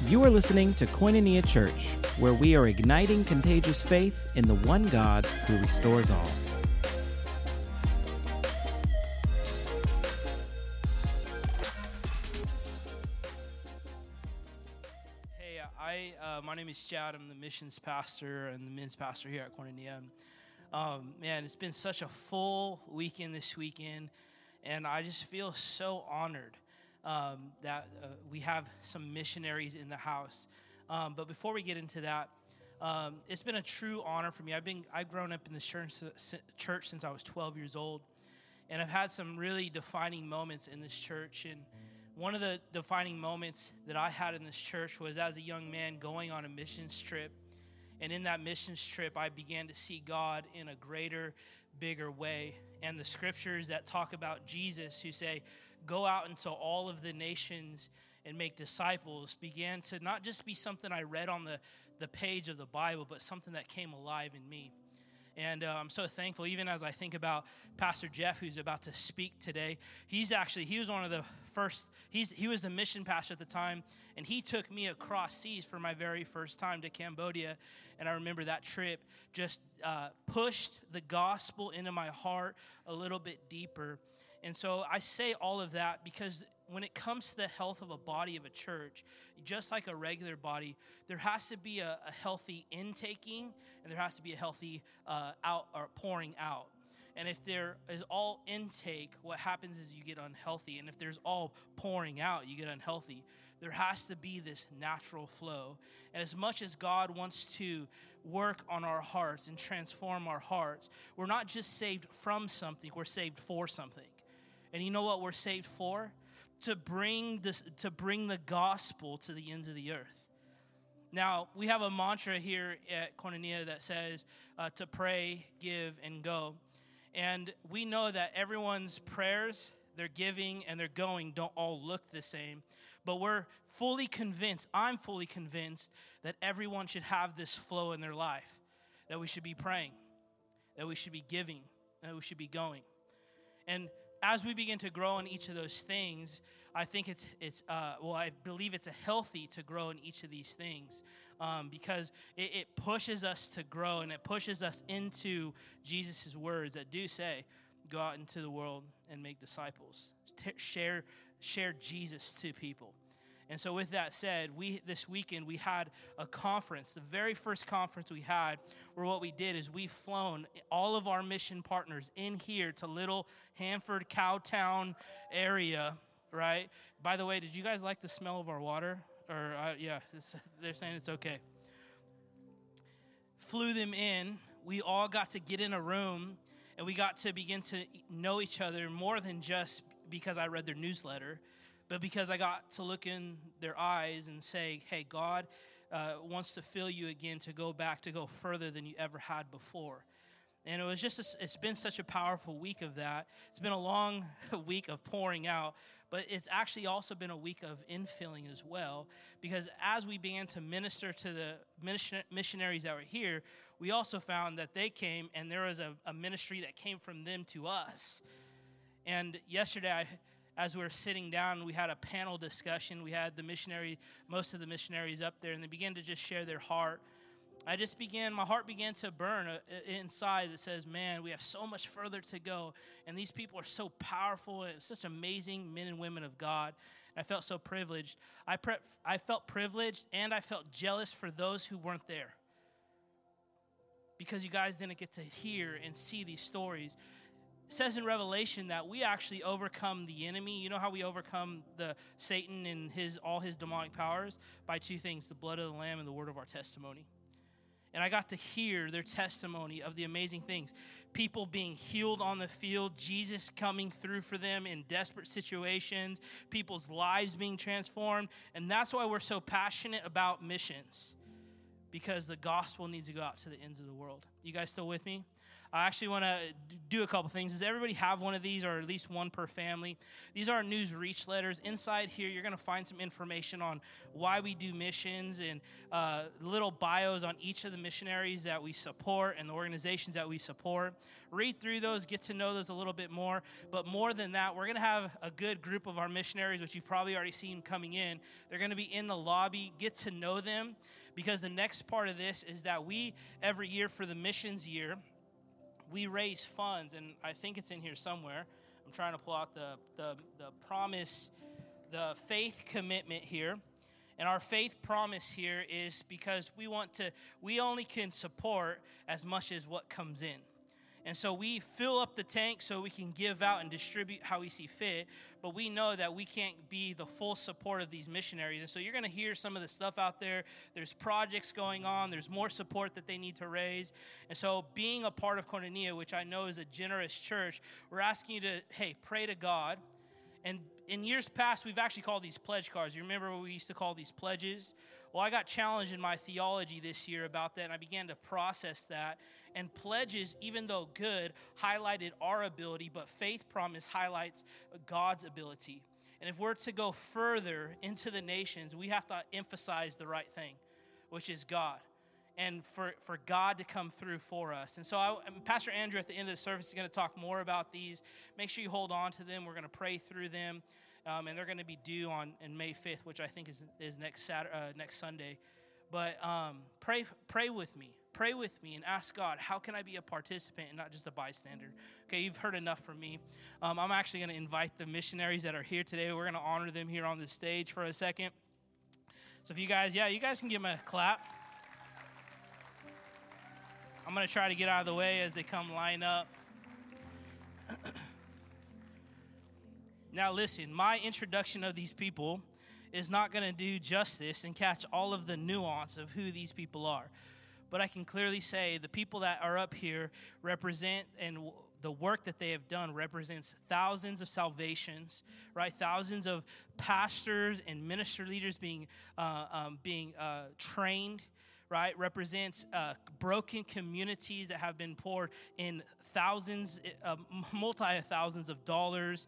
You are listening to Koinonia Church, where we are igniting contagious faith in the one God who restores all. Hey, my name is Chad. I'm the missions pastor and the men's pastor here at Koinonia. Man, it's been such a full weekend this weekend, and I just feel so honored that we have some missionaries in the house. But before we get into that, it's been a true honor for me. I've grown up in this church since I was 12 years old, and I've had some really defining moments in this church. And one of the defining moments that I had in this church was as a young man going on a missions trip. And in that missions trip, I began to see God in a greater, bigger way. And the scriptures that talk about Jesus, who say, go out into all of the nations and make disciples, began to not just be something I read on the page of the Bible, but something that came alive in me. And I'm so thankful, even as I think about Pastor Jeff, who's about to speak today. He was one of the first, he was the mission pastor at the time, and he took me across seas for my very first time to Cambodia. And I remember that trip just pushed the gospel into my heart a little bit deeper. And so I say all of that because when it comes to the health of a body of a church, just like a regular body, there has to be a healthy intaking, and there has to be a healthy pouring out. And if there is all intake, what happens is you get unhealthy. And if there's all pouring out, you get unhealthy. There has to be this natural flow. And as much as God wants to work on our hearts and transform our hearts, we're not just saved from something, we're saved for something. And you know what we're saved for? To bring the gospel to the ends of the earth. Now, we have a mantra here at Koinonia that says to pray, give, and go. And we know that everyone's prayers, their giving, and their going don't all look the same. But we're fully convinced, I'm fully convinced, that everyone should have this flow in their life. That we should be praying, that we should be giving, and that we should be going. And as we begin to grow in each of those things, I think I believe it's healthy to grow in each of these things because it pushes us to grow, and it pushes us into Jesus' words that do say, go out into the world and make disciples. Share Jesus to people. And so with that said, this weekend we had a conference, the very first conference we had, where what we did is we've flown all of our mission partners in here to Little Hanford, Cowtown area, right? By the way, did you guys like the smell of our water? Or they're saying it's okay. Flew them in. We all got to get in a room, and we got to begin to know each other more than just because I read their newsletter, but because I got to look in their eyes and say, hey, God wants to fill you again to go back, to go further than you ever had before. And it was it's been such a powerful week of that. It's been a long week of pouring out, but it's actually also been a week of infilling as well, because as we began to minister to the missionaries that were here, we also found that they came, and there was a ministry that came from them to us. And yesterday, as we were sitting down, we had a panel discussion. We had most of the missionaries up there, and they began to just share their heart. My heart began to burn inside that says, man, we have so much further to go. And these people are so powerful and such amazing men and women of God. And I felt so privileged. I felt privileged, and I felt jealous for those who weren't there, because you guys didn't get to hear and see these stories. It says in Revelation that we actually overcome the enemy. You know how we overcome Satan and all his demonic powers? By two things, the blood of the Lamb and the word of our testimony. And I got to hear their testimony of the amazing things. People being healed on the field, Jesus coming through for them in desperate situations, people's lives being transformed. And that's why we're so passionate about missions, because the gospel needs to go out to the ends of the world. You guys still with me? I actually want to do a couple things. Does everybody have one of these, or at least one per family? These are news reach letters. Inside here, you're going to find some information on why we do missions and little bios on each of the missionaries that we support and the organizations that we support. Read through those, get to know those a little bit more. But more than that, we're going to have a good group of our missionaries, which you've probably already seen coming in. They're going to be in the lobby. Get to know them, because the next part of this is that we, every year for the missions year, we raise funds, and I think it's in here somewhere. I'm trying to pull out the promise, the faith commitment here. And our faith promise here is because we only can support as much as what comes in. And so we fill up the tank so we can give out and distribute how we see fit, but we know that we can't be the full support of these missionaries. And so you're going to hear some of the stuff out there. There's projects going on. There's more support that they need to raise. And so being a part of Koinonia, which I know is a generous church, we're asking you to, hey, pray to God. And in years past, we've actually called these pledge cards. You remember what we used to call these pledges? Well, I got challenged in my theology this year about that, and I began to process that. And pledges, even though good, highlighted our ability, but faith promise highlights God's ability. And if we're to go further into the nations, we have to emphasize the right thing, which is God, and for God to come through for us. And so Pastor Andrew at the end of the service is going to talk more about these. Make sure you hold on to them. We're going to pray through them, and they're going to be due on May 5th, which I think is next Sunday. But pray with me. Pray with me and ask God, how can I be a participant and not just a bystander? Okay, you've heard enough from me. I'm actually going to invite the missionaries that are here today. We're going to honor them here on the stage for a second. So if you guys can give them a clap. I'm going to try to get out of the way as they come line up. Now listen, my introduction of these people is not going to do justice and catch all of the nuance of who these people are. But I can clearly say the people that are up here represent, and the work that they have done represents thousands of salvations, right? Thousands of pastors and minister leaders being trained, right? Represents broken communities that have been poured in thousands, multi-thousands of dollars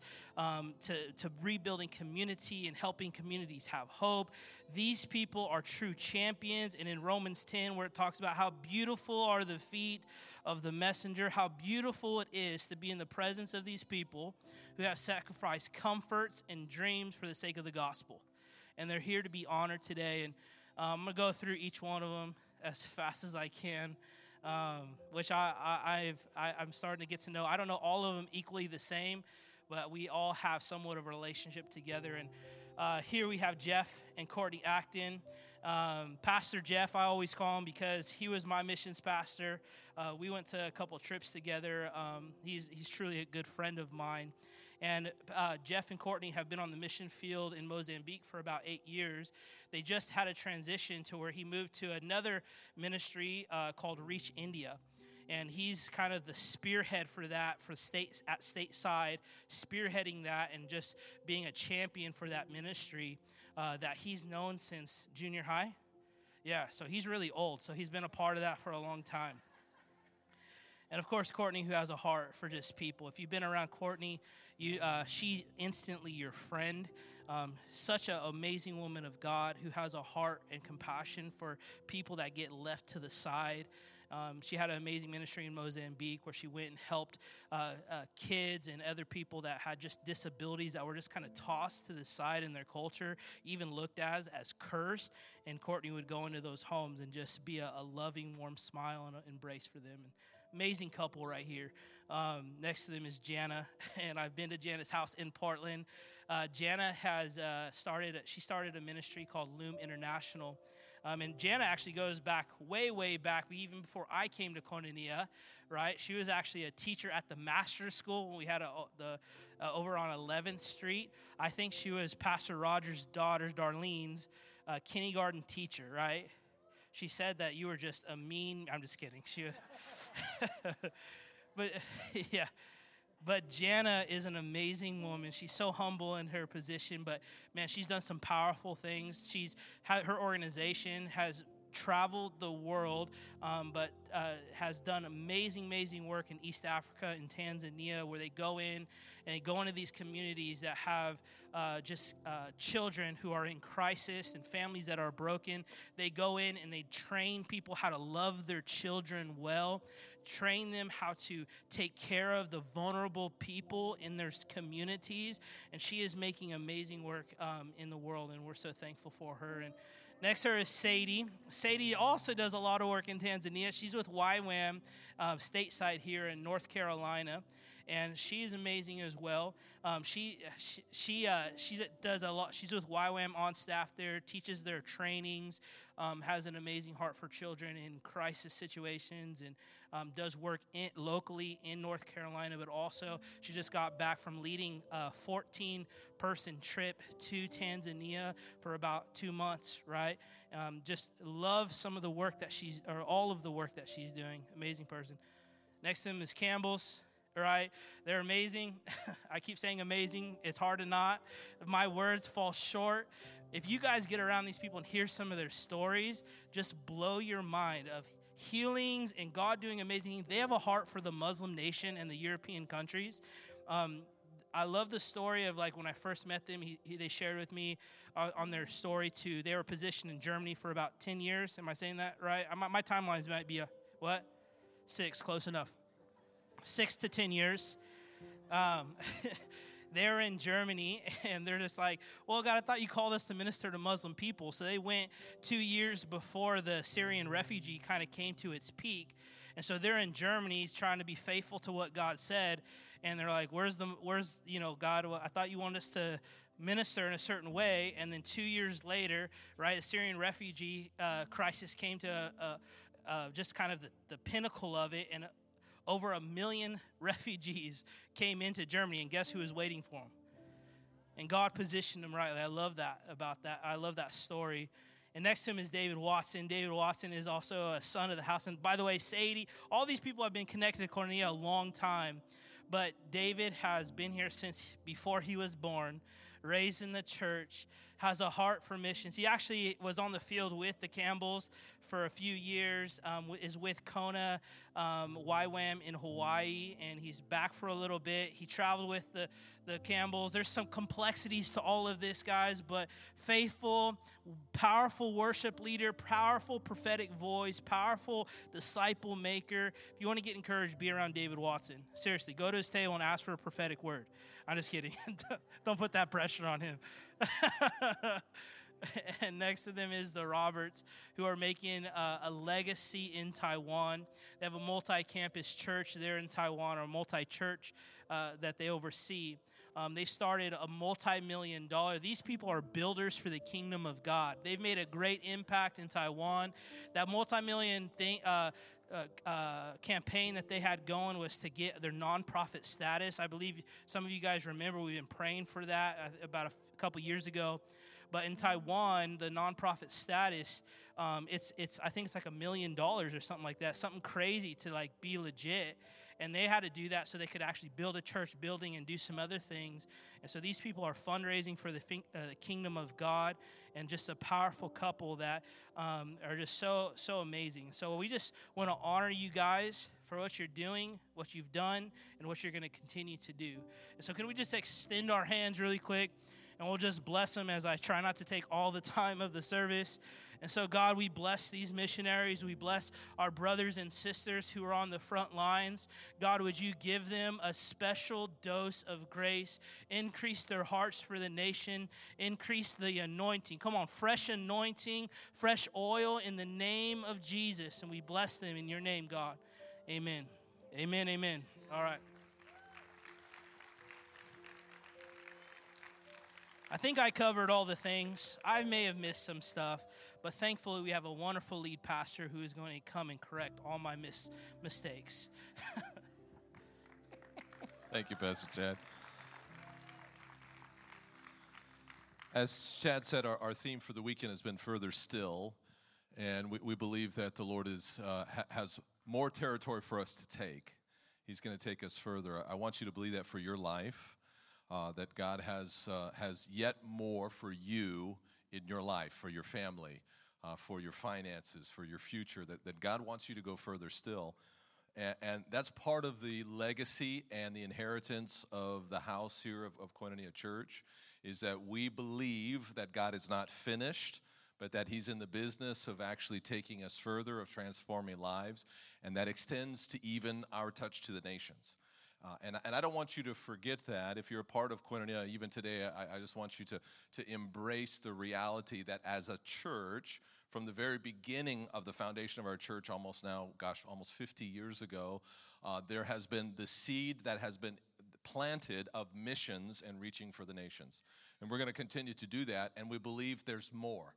to rebuilding community and helping communities have hope. These people are true champions. And in Romans 10, where it talks about how beautiful are the feet of the messenger, how beautiful it is to be in the presence of these people who have sacrificed comforts and dreams for the sake of the gospel. And they're here to be honored today. And I'm going to go through each one of them as fast as I can, which I'm starting to get to know. I don't know all of them equally the same, but we all have somewhat of a relationship together. And here we have Jeff and Courtney Acton. Pastor Jeff, I always call him because he was my missions pastor. We went to a couple trips together. He's truly a good friend of mine. And Jeff and Courtney have been on the mission field in Mozambique for about 8 years. They just had a transition to where he moved to another ministry called Reach India. And he's kind of the spearhead for that, at stateside, spearheading that and just being a champion for that ministry that he's known since junior high. Yeah, so he's really old. So he's been a part of that for a long time. And, of course, Courtney, who has a heart for just people. If you've been around Courtney, she's instantly your friend. Such an amazing woman of God who has a heart and compassion for people that get left to the side. She had an amazing ministry in Mozambique where she went and helped kids and other people that had just disabilities that were just kind of tossed to the side in their culture, even looked as cursed. And Courtney would go into those homes and just be a loving, warm smile and an embrace for them. And amazing couple right here. Next to them is Jana, and I've been to Jana's house in Portland. Jana has started a ministry called Loom International. And Jana actually goes back, way back, even before I came to Koinonia, right? She was actually a teacher at the Master's School when we had over on 11th Street. I think she was Pastor Rogers' daughter, Darlene's kindergarten teacher, right? She said that you were just I'm just kidding. She was, but yeah. But Jana is an amazing woman. She's so humble in her position, but man, she's done some powerful things. Her organization has traveled the world, but has done amazing work in East Africa, in Tanzania, where they go in and they go into these communities that have children who are in crisis and families that are broken. They go in and they train people how to love their children well, train them how to take care of the vulnerable people in their communities. And she is making amazing work in the world, and we're so thankful for her. And next to her is Sadie. Sadie also does a lot of work in Tanzania. She's with YWAM stateside here in North Carolina, and she is amazing as well. She does a lot. She's with YWAM on staff there, teaches their trainings, has an amazing heart for children in crisis situations, and does work locally in North Carolina, but also she just got back from leading a 14-person trip to Tanzania for about 2 months, right? Just love some of the work that all of the work that she's doing. Amazing person. Next to them is Campbell's, right? They're amazing. I keep saying amazing. It's hard to not. My words fall short. If you guys get around these people and hear some of their stories, just blow your mind of healings and God doing amazing things. They have a heart for the Muslim nation and the European countries. I love the story of like when I first met them, they shared with me on their story too. They were positioned in Germany for about 10 years. Am I saying that right? My timelines might be 6, close enough. 6 to 10 years. They're in Germany, and they're just like, well, God, I thought you called us to minister to Muslim people. So they went 2 years before the Syrian refugee kind of came to its peak. And so they're in Germany trying to be faithful to what God said. And they're like, where's God, I thought you wanted us to minister in a certain way. And then 2 years later, right, the Syrian refugee crisis came to just kind of the pinnacle of it. And over 1 million refugees came into Germany, and guess who was waiting for them? And God positioned them rightly. I love that about that. I love that story. And next to him is David Watson. David Watson is also a son of the house. And by the way, Sadie, all these people have been connected to Koinonia a long time. But David has been here since before he was born, raised in the church, has a heart for missions. He actually was on the field with the Campbells for a few years, is with Kona YWAM in Hawaii, and he's back for a little bit. He traveled with the Campbells. There's some complexities to all of this, guys, but faithful, powerful worship leader, powerful prophetic voice, powerful disciple maker. If you want to get encouraged, be around David Watson. Seriously, go to his table and ask for a prophetic word. I'm just kidding. Don't put that pressure on him. And next to them is the Roberts, who are making a legacy in Taiwan. They have a multi-campus church there in Taiwan, or a multi-church that they oversee. They started a multi-million-dollar. These people are builders for the kingdom of God. They've made a great impact in Taiwan. That multi-million campaign that they had going was to get their nonprofit status. I believe some of you guys remember we've been praying for that about a couple years ago. But in Taiwan, the nonprofit status, I think it's like $1 million or something like that, something crazy to like be legit. And they had to do that so they could actually build a church building and do some other things. And so these people are fundraising for the kingdom of God, and just a powerful couple that are just so amazing. So we just want to honor you guys for what you're doing, what you've done, and what you're going to continue to do. And so can we just extend our hands really quick, and we'll just bless them as I try not to take all the time of the service. And so, God, we bless these missionaries. We bless our brothers and sisters who are on the front lines. God, would you give them a special dose of grace, increase their hearts for the nation, increase the anointing. Come on, fresh anointing, fresh oil in the name of Jesus. And we bless them in your name, God. Amen. Amen, amen. All right. I think I covered all the things. I may have missed some stuff, but thankfully we have a wonderful lead pastor who is going to come and correct all my mistakes. Thank you, Pastor Chad. As Chad said, our theme for the weekend has been Further Still, and we believe that the Lord has more territory for us to take. He's going to take us further. I want you to believe that for your life. That God has yet more for you in your life, for your family. for your finances, for your future, that God wants you to go further still. And that's part of the legacy and the inheritance of the house here of Koinonia Church, is that we believe that God is not finished, but that he's in the business of actually taking us further, of transforming lives, and that extends to even our touch to the nations. And I don't want you to forget that. If you're a part of Koinonia, even today, I just want you to embrace the reality that as a church, from the very beginning of the foundation of our church, almost 50 years ago, there has been the seed that has been planted of missions and reaching for the nations. And we're going to continue to do that, and we believe there's more.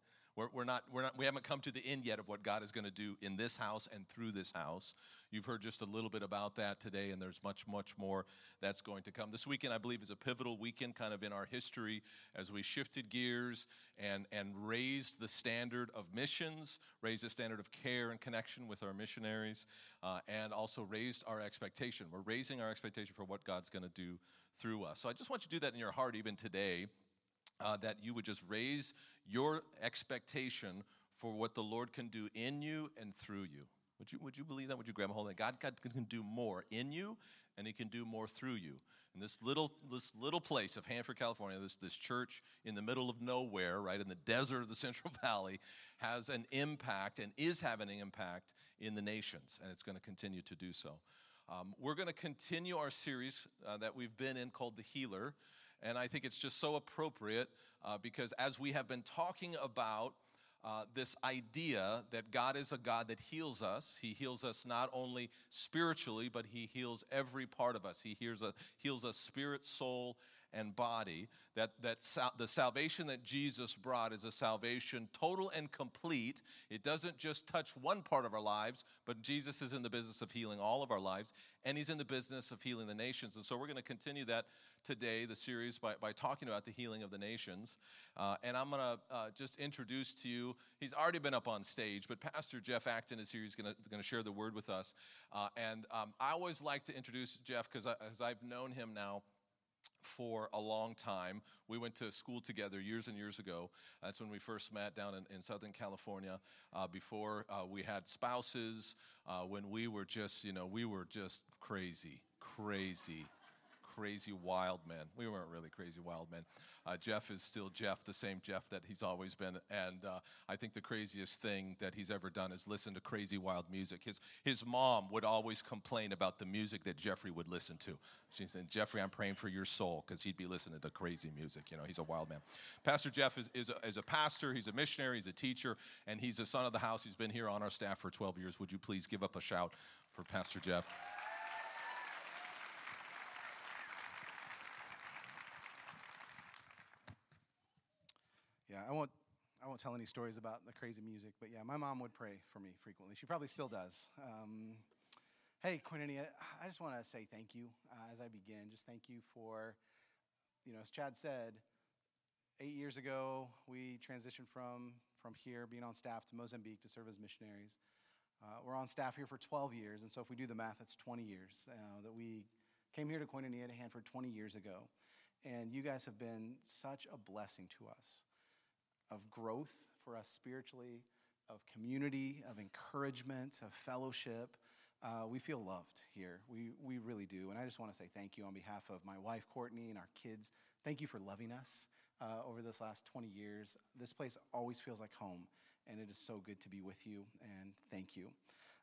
We haven't come to the end yet of what God is going to do in this house and through this house. You've heard just a little bit about that today, and there's much, much more that's going to come. This weekend, I believe, is a pivotal weekend kind of in our history as we shifted gears and raised the standard of missions, raised the standard of care and connection with our missionaries, and also raised our expectation. We're raising our expectation for what God's going to do through us. So I just want you to do that in your heart even today. That you would just raise your expectation for what the Lord can do in you and through you. Would you believe that? Would you grab a hold of that? God can do more in you, and he can do more through you. And this little place of Hanford, California, this church in the middle of nowhere, right in the desert of the Central Valley, has an impact and is having an impact in the nations, and it's going to continue to do so. We're going to continue our series that we've been in called The Healer. And I think it's just so appropriate because as we have been talking about this idea that God is a God that heals us, he heals us not only spiritually, but he heals every part of us. He heals us spirit, soul, and body, that the salvation that Jesus brought is a salvation total and complete. It doesn't just touch one part of our lives, but Jesus is in the business of healing all of our lives, and he's in the business of healing the nations. And so we're going to continue that today, the series, by talking about the healing of the nations. And I'm going to just introduce to you, he's already been up on stage, but Pastor Jeff Acton is here. He's going to share the word with us. And I always like to introduce Jeff because I've known him now for a long time. We went to school together years and years ago. That's when we first met down in Southern California, before we had spouses, when we were just crazy wild men. We weren't really crazy wild men. Jeff is still Jeff, the same Jeff that he's always been. And I think the craziest thing that he's ever done is listen to crazy wild music. His mom would always complain about the music that Jeffrey would listen to. She said, "Jeffrey, I'm praying for your soul," because he'd be listening to crazy music. He's a wild man. Pastor Jeff is a pastor. He's a missionary. He's a teacher. And he's a son of the house. He's been here on our staff for 12 years. Would you please give up a shout for Pastor Jeff? Yeah, I won't tell any stories about the crazy music, but yeah, my mom would pray for me frequently. She probably still does. Hey, Koinonia, I just want to say thank you as I begin. Just thank you for, as Chad said, 8 years ago, we transitioned from here, being on staff, to Mozambique to serve as missionaries. We're on staff here for 12 years, and so if we do the math, that's 20 years that we came here to Koinonia to Hanford 20 years ago. And you guys have been such a blessing to us, of growth for us spiritually, of community, of encouragement, of fellowship. We feel loved here. We really do. And I just want to say thank you on behalf of my wife, Courtney, and our kids. Thank you for loving us over this last 20 years. This place always feels like home, and it is so good to be with you, and thank you.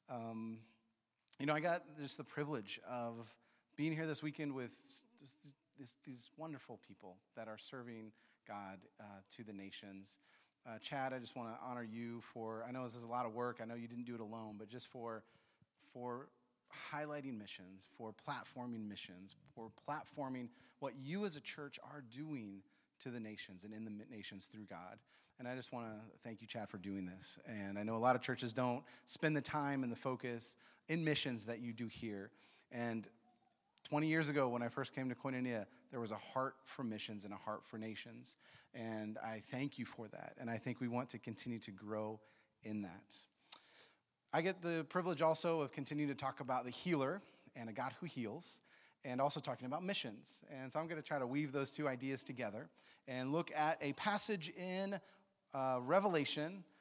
I got just the privilege of being here this weekend with these wonderful people that are serving God to the nations. Chad, I just want to honor you for, I know this is a lot of work. I know you didn't do it alone, but just for highlighting missions, for platforming missions, for platforming what you as a church are doing to the nations and in the nations through God. And I just want to thank you, Chad, for doing this. And I know a lot of churches don't spend the time and the focus in missions that you do here. And 20 years ago, when I first came to Koinonia, there was a heart for missions and a heart for nations. And I thank you for that. And I think we want to continue to grow in that. I get the privilege also of continuing to talk about the healer and a God who heals, and also talking about missions. And so I'm going to try to weave those two ideas together and look at a passage in Revelation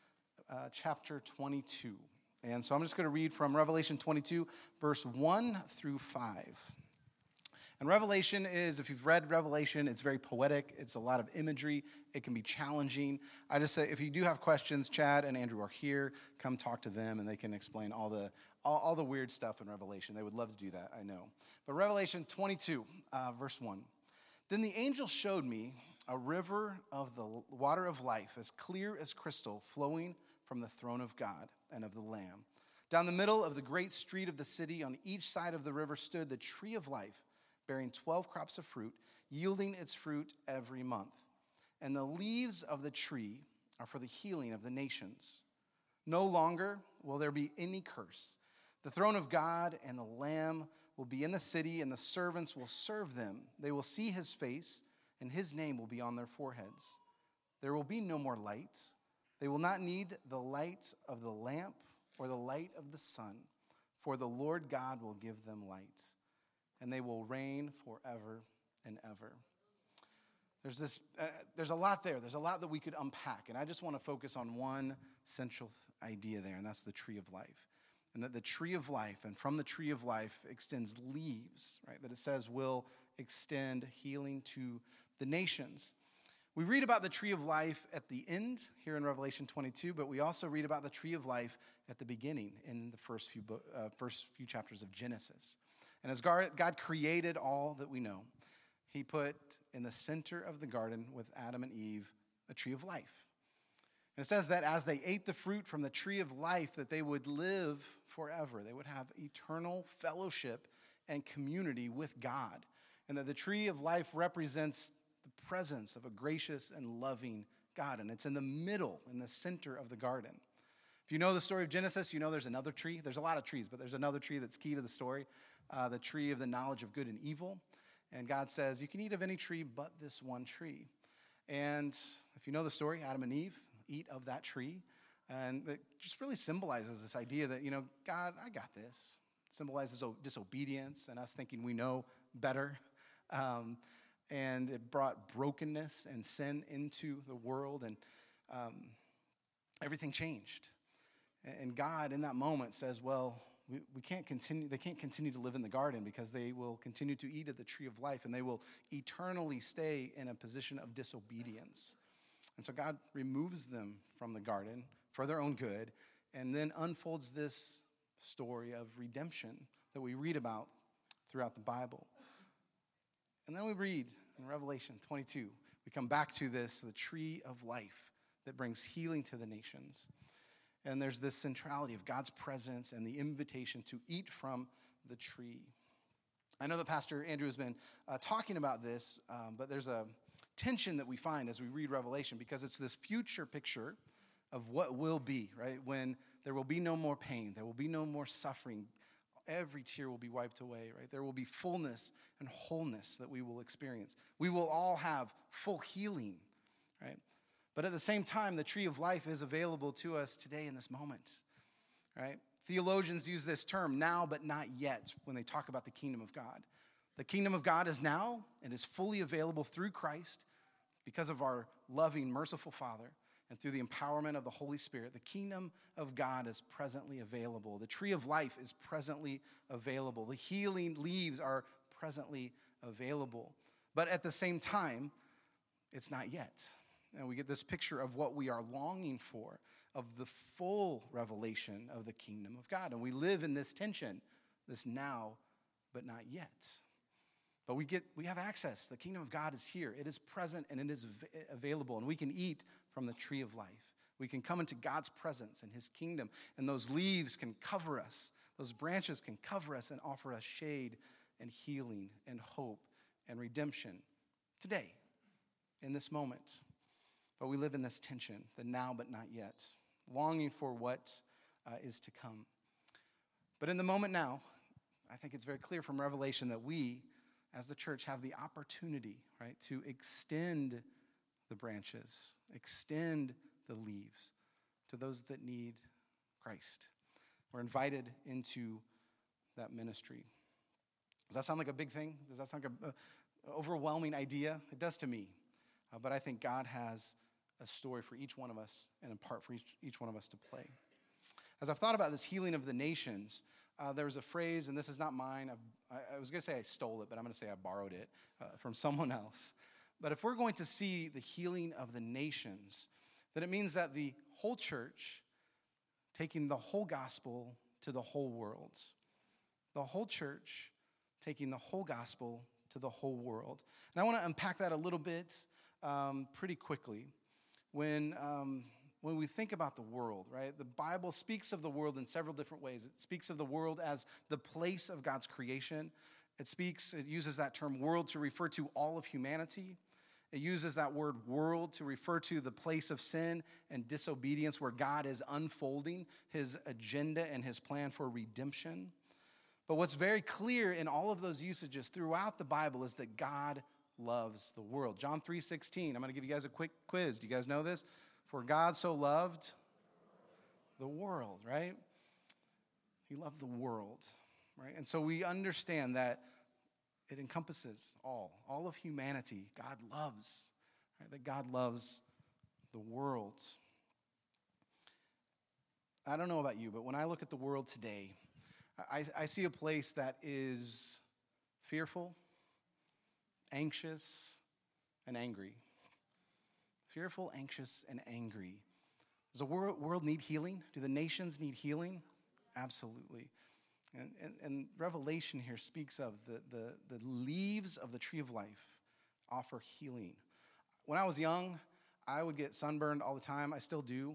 chapter 22. And so I'm just going to read from Revelation 22, verse 1 through 5. And Revelation is, if you've read Revelation, it's very poetic. It's a lot of imagery. It can be challenging. I just say, if you do have questions, Chad and Andrew are here. Come talk to them, and they can explain all the weird stuff in Revelation. They would love to do that, I know. But Revelation 22, verse 1. Then the angel showed me a river of the water of life, as clear as crystal, flowing from the throne of God and of the Lamb. Down the middle of the great street of the city, on each side of the river, stood the tree of life, bearing 12 crops of fruit, yielding its fruit every month. And the leaves of the tree are for the healing of the nations. No longer will there be any curse. The throne of God and the Lamb will be in the city, and the servants will serve them. They will see his face, and his name will be on their foreheads. There will be no more light. They will not need the light of the lamp or the light of the sun, for the Lord God will give them light, and they will reign forever and ever. There's a lot there. There's a lot that we could unpack, and I just want to focus on one central idea there, and that's the tree of life. And that the tree of life, and from the tree of life extends leaves, right? That it says will extend healing to the nations. We read about the tree of life at the end here in Revelation 22, but we also read about the tree of life at the beginning in the first few chapters of Genesis. And as God created all that we know, he put in the center of the garden with Adam and Eve a tree of life. And it says that as they ate the fruit from the tree of life, that they would live forever. They would have eternal fellowship and community with God. And that the tree of life represents the presence of a gracious and loving God. And it's in the middle, in the center of the garden. If you know the story of Genesis, you know there's another tree. There's a lot of trees, but there's another tree that's key to the story, the tree of the knowledge of good and evil. And God says, you can eat of any tree but this one tree. And if you know the story, Adam and Eve eat of that tree. And it just really symbolizes this idea that, God, I got this. It symbolizes disobedience and us thinking we know better. And it brought brokenness and sin into the world, and everything changed. And God, in that moment, says, well, we can't continue. They can't continue to live in the garden because they will continue to eat of the tree of life, and they will eternally stay in a position of disobedience. And so God removes them from the garden for their own good, and then unfolds this story of redemption that we read about throughout the Bible. And then we read in Revelation 22, we come back to this, the tree of life that brings healing to the nations. And there's this centrality of God's presence and the invitation to eat from the tree. I know that Pastor Andrew has been talking about this, but there's a tension that we find as we read Revelation, because it's this future picture of what will be, right? When there will be no more pain, there will be no more suffering, every tear will be wiped away, right? There will be fullness and wholeness that we will experience. We will all have full healing, right? But at the same time, the tree of life is available to us today in this moment, right? Theologians use this term, now but not yet, when they talk about the kingdom of God. The kingdom of God is now and is fully available through Christ because of our loving, merciful Father, and through the empowerment of the Holy Spirit. The kingdom of God is presently available. The tree of life is presently available. The healing leaves are presently available. But at the same time, it's not yet. And we get this picture of what we are longing for, of the full revelation of the kingdom of God. And we live in this tension, this now, but not yet. But we have access. The kingdom of God is here. It is present and it is available. And we can eat from the tree of life. We can come into God's presence and his kingdom. And those leaves can cover us. Those branches can cover us and offer us shade and healing and hope and redemption today, in this moment. But we live in this tension, the now but not yet, longing for what is to come. But in the moment now, I think it's very clear from Revelation that we, as the church, have the opportunity, right, to extend the branches, extend the leaves to those that need Christ. We're invited into that ministry. Does that sound like a big thing? Does that sound like an overwhelming idea? It does to me. But I think God has a story for each one of us and a part for each one of us to play. As I've thought about this healing of the nations, there was a phrase, and this is not mine. I was going to say I stole it, but I'm going to say I borrowed it from someone else. But if we're going to see the healing of the nations, then it means that the whole church taking the whole gospel to the whole world. The whole church taking the whole gospel to the whole world. And I want to unpack that a little bit pretty quickly. When we think about the world, right? The Bible speaks of the world in several different ways. It speaks of the world as the place of God's creation. It uses that term world to refer to all of humanity. It uses that word world to refer to the place of sin and disobedience where God is unfolding his agenda and his plan for redemption. But what's very clear in all of those usages throughout the Bible is that God loves the world. John 3:16, I'm going to give you guys a quick quiz. Do you guys know this? For God so loved the world, right? He loved the world, right? And so we understand that it encompasses all of humanity. God loves, right? That God loves the world. I don't know about you, but when I look at the world today, I see a place that is fearful, anxious, and angry. Fearful, anxious, and angry. Does the world need healing? Do the nations need healing? Absolutely. And Revelation here speaks of the leaves of the tree of life offer healing. When I was young, I would get sunburned all the time. I still do.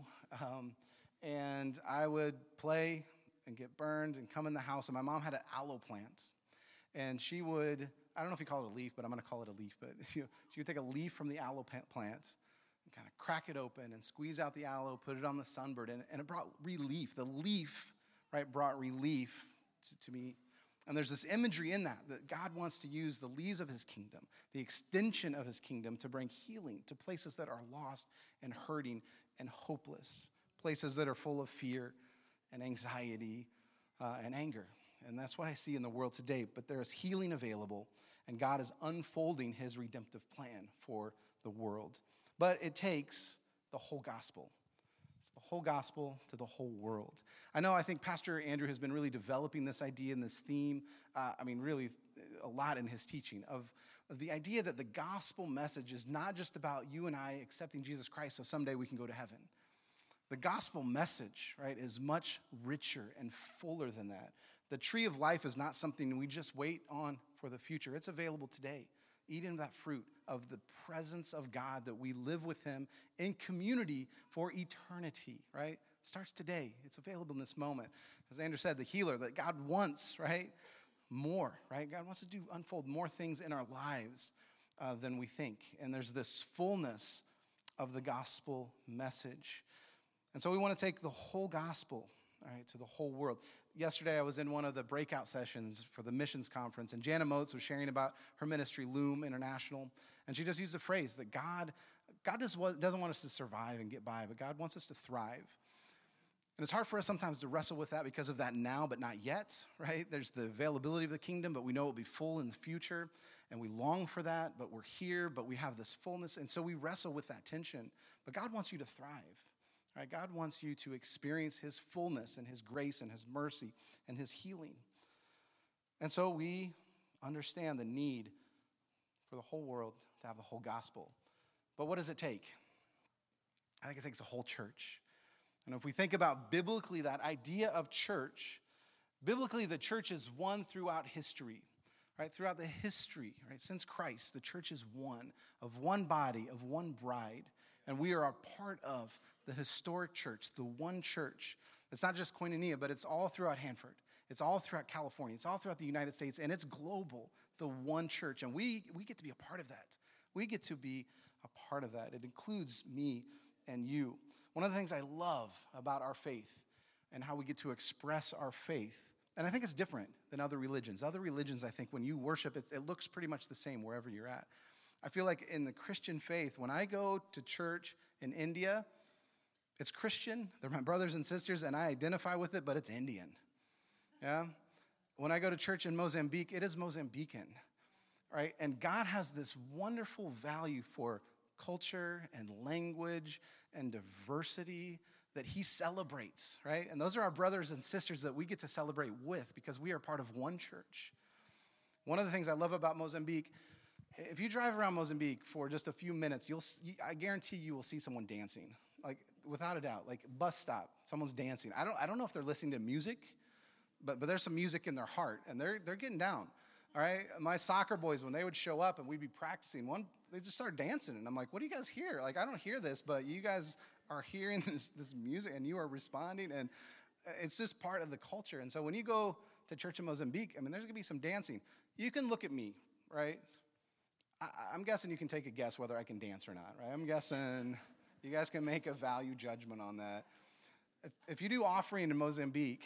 And I would play and get burned and come in the house. And my mom had an aloe plant. And she would, I don't know if you call it a leaf, but I'm going to call it a leaf. But she would take a leaf from the aloe plant and kind of crack it open and squeeze out the aloe, put it on the sunburn. And it brought relief. The leaf, right, brought relief to me. And there's this imagery in that God wants to use the leaves of his kingdom, the extension of his kingdom, to bring healing to places that are lost and hurting and hopeless, places that are full of fear and anxiety and anger. And that's what I see in the world today. But there is healing available, and God is unfolding his redemptive plan for the world. But it takes the whole gospel. It's the whole gospel to the whole world. I think Pastor Andrew has been really developing this idea and this theme, really a lot in his teaching, of the idea that the gospel message is not just about you and I accepting Jesus Christ so someday we can go to heaven. The gospel message, right, is much richer and fuller than that. The tree of life is not something we just wait on for the future. It's available today. Eating that fruit of the presence of God, that we live with him in community for eternity, right? Starts today. It's available in this moment. As Andrew said, the healer, that God wants, right, more, right? God wants to unfold more things in our lives than we think. And there's this fullness of the gospel message. And so we want to take the whole gospel, all right, to the whole world. Yesterday, I was in one of the breakout sessions for the missions conference, and Jana Motes was sharing about her ministry, Loom International, and she just used the phrase that God doesn't want us to survive and get by, but God wants us to thrive. And it's hard for us sometimes to wrestle with that because of that now, but not yet, right? There's the availability of the kingdom, but we know it will be full in the future, and we long for that, but we're here, but we have this fullness, and so we wrestle with that tension. But God wants you to thrive. Right, God wants you to experience his fullness and his grace and his mercy and his healing. And so we understand the need for the whole world to have the whole gospel. But what does it take? I think it takes a whole church. And if we think about biblically that idea of church, biblically the church is one throughout history. Right, throughout the history, right, since Christ, the church is one, of one body, of one bride. And we are a part of the historic church, the one church. It's not just Koinonia, but it's all throughout Hanford. It's all throughout California. It's all throughout the United States, and it's global, the one church. And we get to be a part of that. We get to be a part of that. It includes me and you. One of the things I love about our faith and how we get to express our faith, and I think it's different than other religions. Other religions, I think, when you worship, it looks pretty much the same wherever you're at. I feel like in the Christian faith, when I go to church in India, it's Christian. They're my brothers and sisters, and I identify with it, but it's Indian. Yeah? When I go to church in Mozambique, it is Mozambican, right? And God has this wonderful value for culture and language and diversity that he celebrates, right? And those are our brothers and sisters that we get to celebrate with because we are part of one church. One of the things I love about Mozambique, if you drive around Mozambique for just a few minutes, I guarantee you will see someone dancing, like without a doubt, like bus stop, someone's dancing. I don't know if they're listening to music, but there's some music in their heart, and they're getting down. All right, my soccer boys, when they would show up and we'd be practicing, they just started dancing, and I'm like, what do you guys hear? Like, I don't hear this, but you guys are hearing this music, and you are responding, and it's just part of the culture. And so when you go to church in Mozambique, I mean, there's gonna be some dancing. You can look at me, right? I'm guessing you can take a guess whether I can dance or not, right? I'm guessing you guys can make a value judgment on that. If you do offering in Mozambique,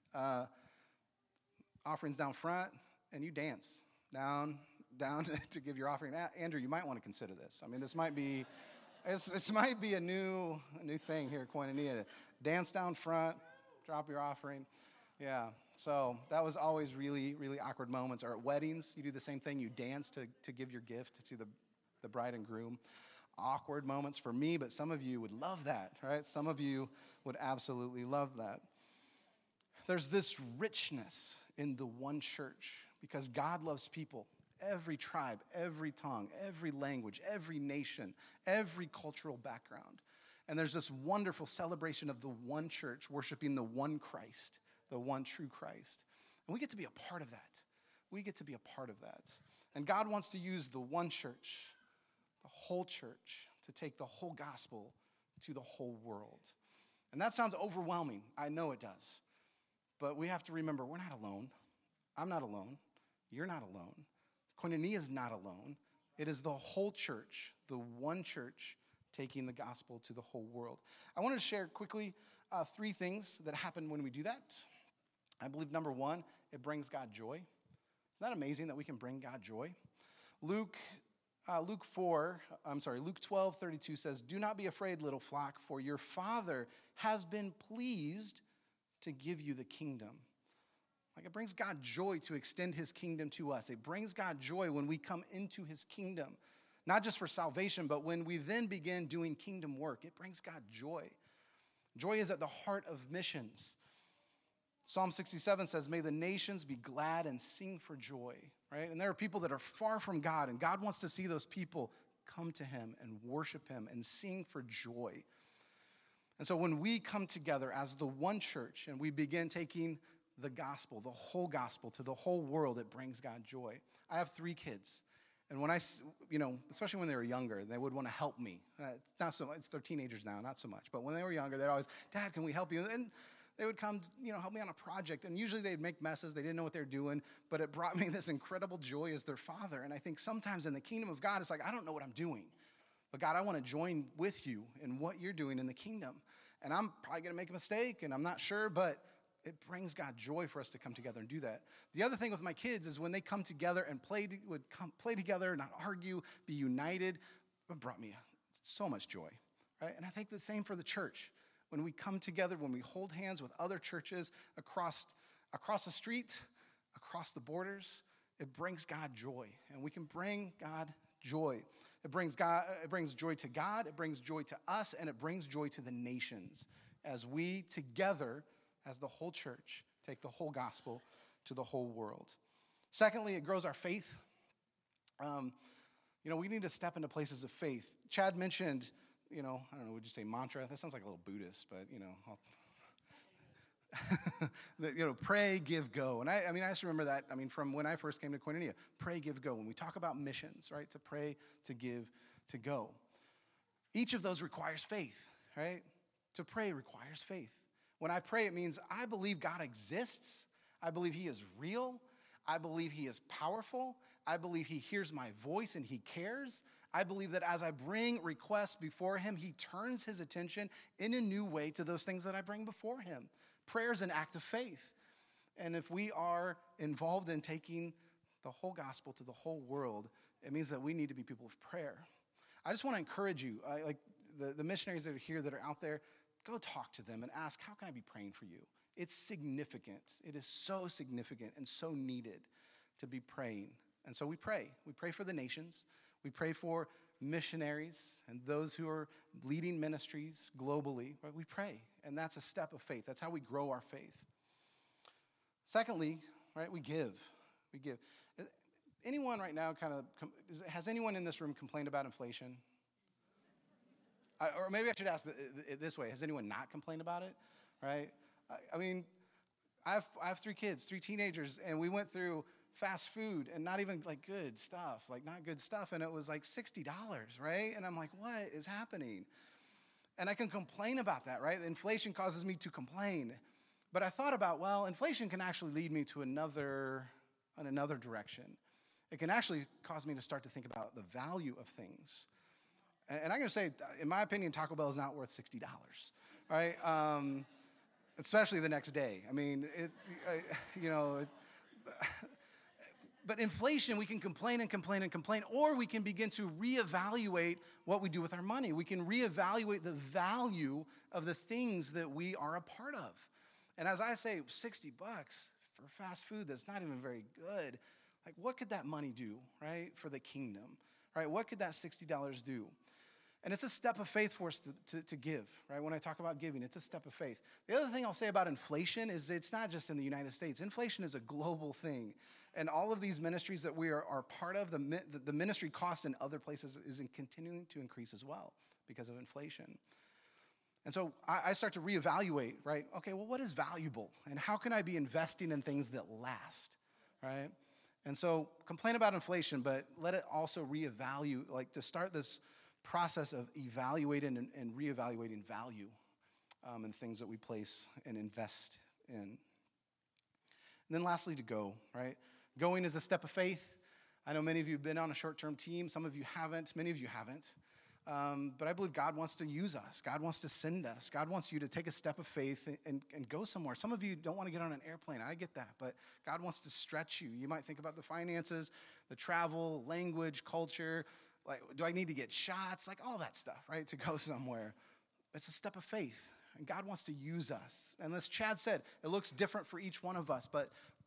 offerings down front, and you dance down to give your offering. Andrew, you might want to consider this. I mean, this might be a new thing here at Koinonia. Dance down front, drop your offering. Yeah, so that was always really, really awkward moments. Or at weddings, you do the same thing. You dance to give your gift to the bride and groom. Awkward moments for me, but some of you would love that, right? Some of you would absolutely love that. There's this richness in the one church because God loves people, every tribe, every tongue, every language, every nation, every cultural background. And there's this wonderful celebration of the one church worshiping the one Christ, the one true Christ. And we get to be a part of that. We get to be a part of that. And God wants to use the one church, the whole church, to take the whole gospel to the whole world. And that sounds overwhelming. I know it does. But we have to remember, we're not alone. I'm not alone. You're not alone. Koinonia is not alone. It is the whole church, the one church, taking the gospel to the whole world. I want to share quickly 3 things that happen when we do that. I believe, number 1, it brings God joy. Isn't that amazing that we can bring God joy? Luke 12:32 says, "Do not be afraid, little flock, for your Father has been pleased to give you the kingdom." Like, it brings God joy to extend his kingdom to us. It brings God joy when we come into his kingdom, not just for salvation, but when we then begin doing kingdom work. It brings God joy. Joy is at the heart of missions. Psalm 67 says, "May the nations be glad and sing for joy," right? And there are people that are far from God, and God wants to see those people come to him and worship him and sing for joy. And so when we come together as the one church and we begin taking the gospel, the whole gospel to the whole world, it brings God joy. I have 3 kids. And when especially when they were younger, they would want to help me. Not so much, they're teenagers now, not so much. But when they were younger, they'd always, "Dad, can we help you?" And they would come, help me on a project. And usually they'd make messes. They didn't know what they were doing. But it brought me this incredible joy as their father. And I think sometimes in the kingdom of God, it's like, I don't know what I'm doing. But God, I want to join with you in what you're doing in the kingdom. And I'm probably going to make a mistake, and I'm not sure, but it brings God joy for us to come together and do that. The other thing with my kids is when they come together and play together, not argue, be united, it brought me so much joy, right? And I think the same for the church. When we come together, when we hold hands with other churches across the street, across the borders, it brings God joy. And we can bring God joy. It brings joy to God, it brings joy to us, and it brings joy to the nations as we together, as the whole church, take the whole gospel to the whole world. Secondly, it grows our faith. We need to step into places of faith. Chad mentioned, I don't know, would you say mantra? That sounds like a little Buddhist, but, pray, give, go. And I just remember that, from when I first came to Koinonia, pray, give, go. When we talk about missions, right, to pray, to give, to go. Each of those requires faith, right? To pray requires faith. When I pray, it means I believe God exists. I believe he is real. I believe he is powerful. I believe he hears my voice and he cares. I believe that as I bring requests before him, he turns his attention in a new way to those things that I bring before him. Prayer is an act of faith. And if we are involved in taking the whole gospel to the whole world, it means that we need to be people of prayer. I just want to encourage you, like the missionaries that are here, that are out there, go talk to them and ask, how can I be praying for you? It's significant. It is so significant and so needed to be praying. And so we pray. We pray for the nations. We pray for missionaries and those who are leading ministries globally, right, we pray. And that's a step of faith. That's how we grow our faith. Secondly, right, we give. We give. Anyone right now has anyone in this room complained about inflation? Or maybe I should ask it this way. Has anyone not complained about it, right? I mean, I have 3 kids, 3 teenagers, and we went through fast food and not even like good stuff, like not good stuff. And it was like $60, right? And I'm like, what is happening? And I can complain about that, right? Inflation causes me to complain. But I thought about, well, inflation can actually lead me to another direction. It can actually cause me to start to think about the value of things. And I'm going to say, in my opinion, Taco Bell is not worth $60, right? Especially the next day. I mean, but inflation, we can complain and complain and complain, or we can begin to reevaluate what we do with our money. We can reevaluate the value of the things that we are a part of. And as I say, $60 for fast food that's not even very good, like what could that money do, right, for the kingdom, right? What could that $60 do? And it's a step of faith for us to give, right? When I talk about giving, it's a step of faith. The other thing I'll say about inflation is it's not just in the United States. Inflation is a global thing. And all of these ministries that we are part of, the ministry costs in other places is continuing to increase as well because of inflation. And so I start to reevaluate, right? Okay, well, what is valuable? And how can I be investing in things that last, right? And so complain about inflation, but let it also reevaluate, like to start this process of evaluating and reevaluating value in things that we place and invest in. And then lastly, to go, right? Going is a step of faith. I know many of you have been on a short-term team. Some of you haven't. Many of you haven't. But I believe God wants to use us. God wants to send us. God wants you to take a step of faith and go somewhere. Some of you don't want to get on an airplane. I get that. But God wants to stretch you. You might think about the finances, the travel, language, culture. Like, do I need to get shots? Like all that stuff, right? To go somewhere. It's a step of faith. And God wants to use us. And as Chad said, it looks different for each one of us. But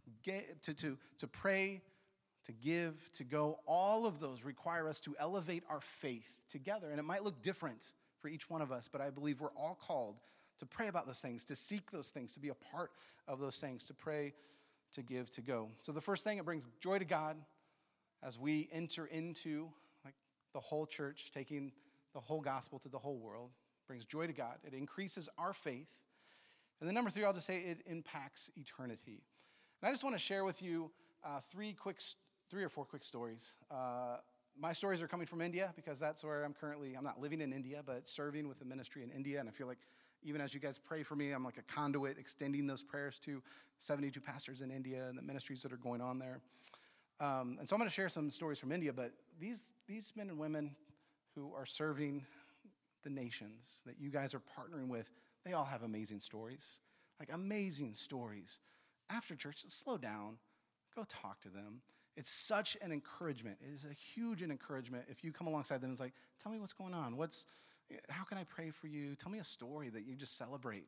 to pray, to give, to go, all of those require us to elevate our faith together. And it might look different for each one of us, but I believe we're all called to pray about those things, to seek those things, to be a part of those things, to pray, to give, to go. So the first thing, it brings joy to God as we enter into like the whole church, taking the whole gospel to the whole world. It brings joy to God. It increases our faith. And then number 3, I'll just say it impacts eternity. And I just want to share with you 3 or 4 quick stories. My stories are coming from India because that's where I'm not living in India, but serving with the ministry in India. And I feel like even as you guys pray for me, I'm like a conduit extending those prayers to 72 pastors in India and the ministries that are going on there. And so I'm going to share some stories from India, but these men and women who are serving the nations that you guys are partnering with, they all have amazing stories, like amazing stories. After church, slow down, go talk to them. It's such an encouragement. It is a huge encouragement if you come alongside them and it's like, tell me what's going on. How can I pray for you? Tell me a story that you just celebrate.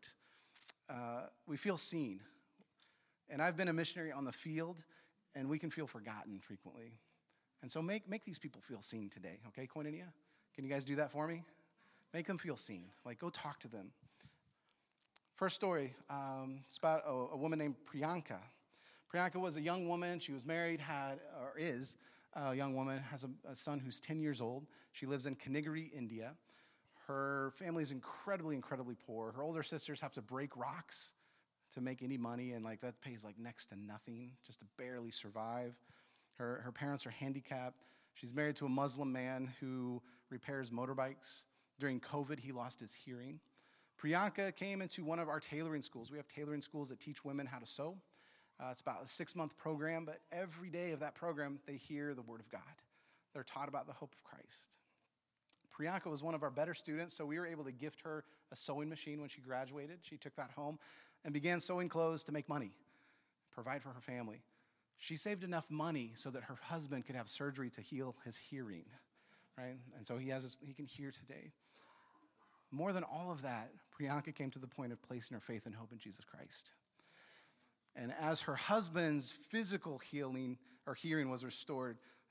We feel seen. And I've been a missionary on the field, and we can feel forgotten frequently. And so make these people feel seen today, okay, Koinonia? Can you guys do that for me? Make them feel seen. Like, go talk to them. First story, it's about a woman named Priyanka. Priyanka was a young woman. She was married, is a young woman, has a son who's 10 years old. She lives in Kanigiri, India. Her family is incredibly, incredibly poor. Her older sisters have to break rocks to make any money, and like that pays like next to nothing, just to barely survive. Her parents are handicapped. She's married to a Muslim man who repairs motorbikes. During COVID, he lost his hearing. Priyanka came into one of our tailoring schools. We have tailoring schools that teach women how to sew. It's about a 6-month program, but every day of that program, they hear the word of God. They're taught about the hope of Christ. Priyanka was one of our better students, so we were able to gift her a sewing machine when she graduated. She took that home and began sewing clothes to make money, provide for her family. She saved enough money so that her husband could have surgery to heal his hearing, right? And so he can hear today. More than all of that, Priyanka came to the point of placing her faith and hope in Jesus Christ. And as her husband's physical hearing was restored,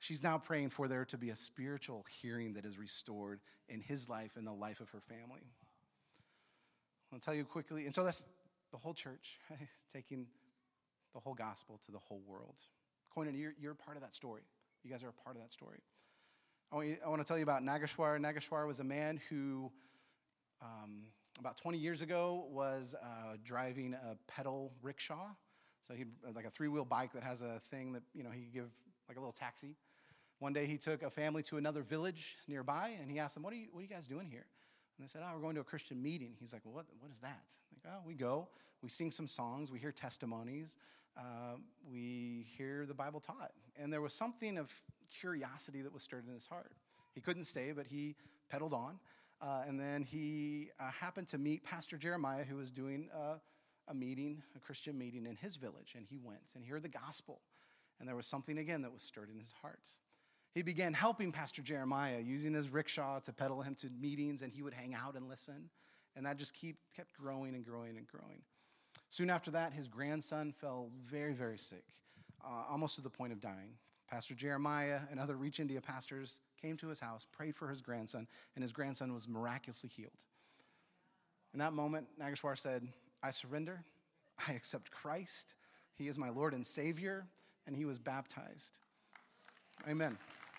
she's now praying for there to be a spiritual hearing that is restored in his life and the life of her family. I'll tell you quickly. And so that's the whole church, taking the whole gospel to the whole world. Koinonia, you're a part of that story. You guys are a part of that story. I want to tell you about Nageshwar. Nageshwar was a man who, about 20 years ago, was driving a pedal rickshaw. So he like a 3-wheel bike that has a thing that, he could give like a little taxi. One day he took a family to another village nearby, and he asked them, what are you guys doing here? And they said, we're going to a Christian meeting. He's like, well, what is that? Like, we go, we sing some songs, we hear testimonies, we hear the Bible taught. And there was something of curiosity that was stirred in his heart. He couldn't stay, but he pedaled on. And then he happened to meet Pastor Jeremiah, who was doing a Christian meeting in his village. And he went and he heard the gospel. And there was something again that was stirred in his heart. He began helping Pastor Jeremiah, using his rickshaw to pedal him to meetings, and he would hang out and listen. And that just kept growing and growing and growing. Soon after that, his grandson fell very, very sick, almost to the point of dying. Pastor Jeremiah and other Reach India pastors came to his house, prayed for his grandson, and his grandson was miraculously healed. In that moment, Nageshwar said, I surrender. I accept Christ. He is my Lord and Savior, and he was baptized. Amen.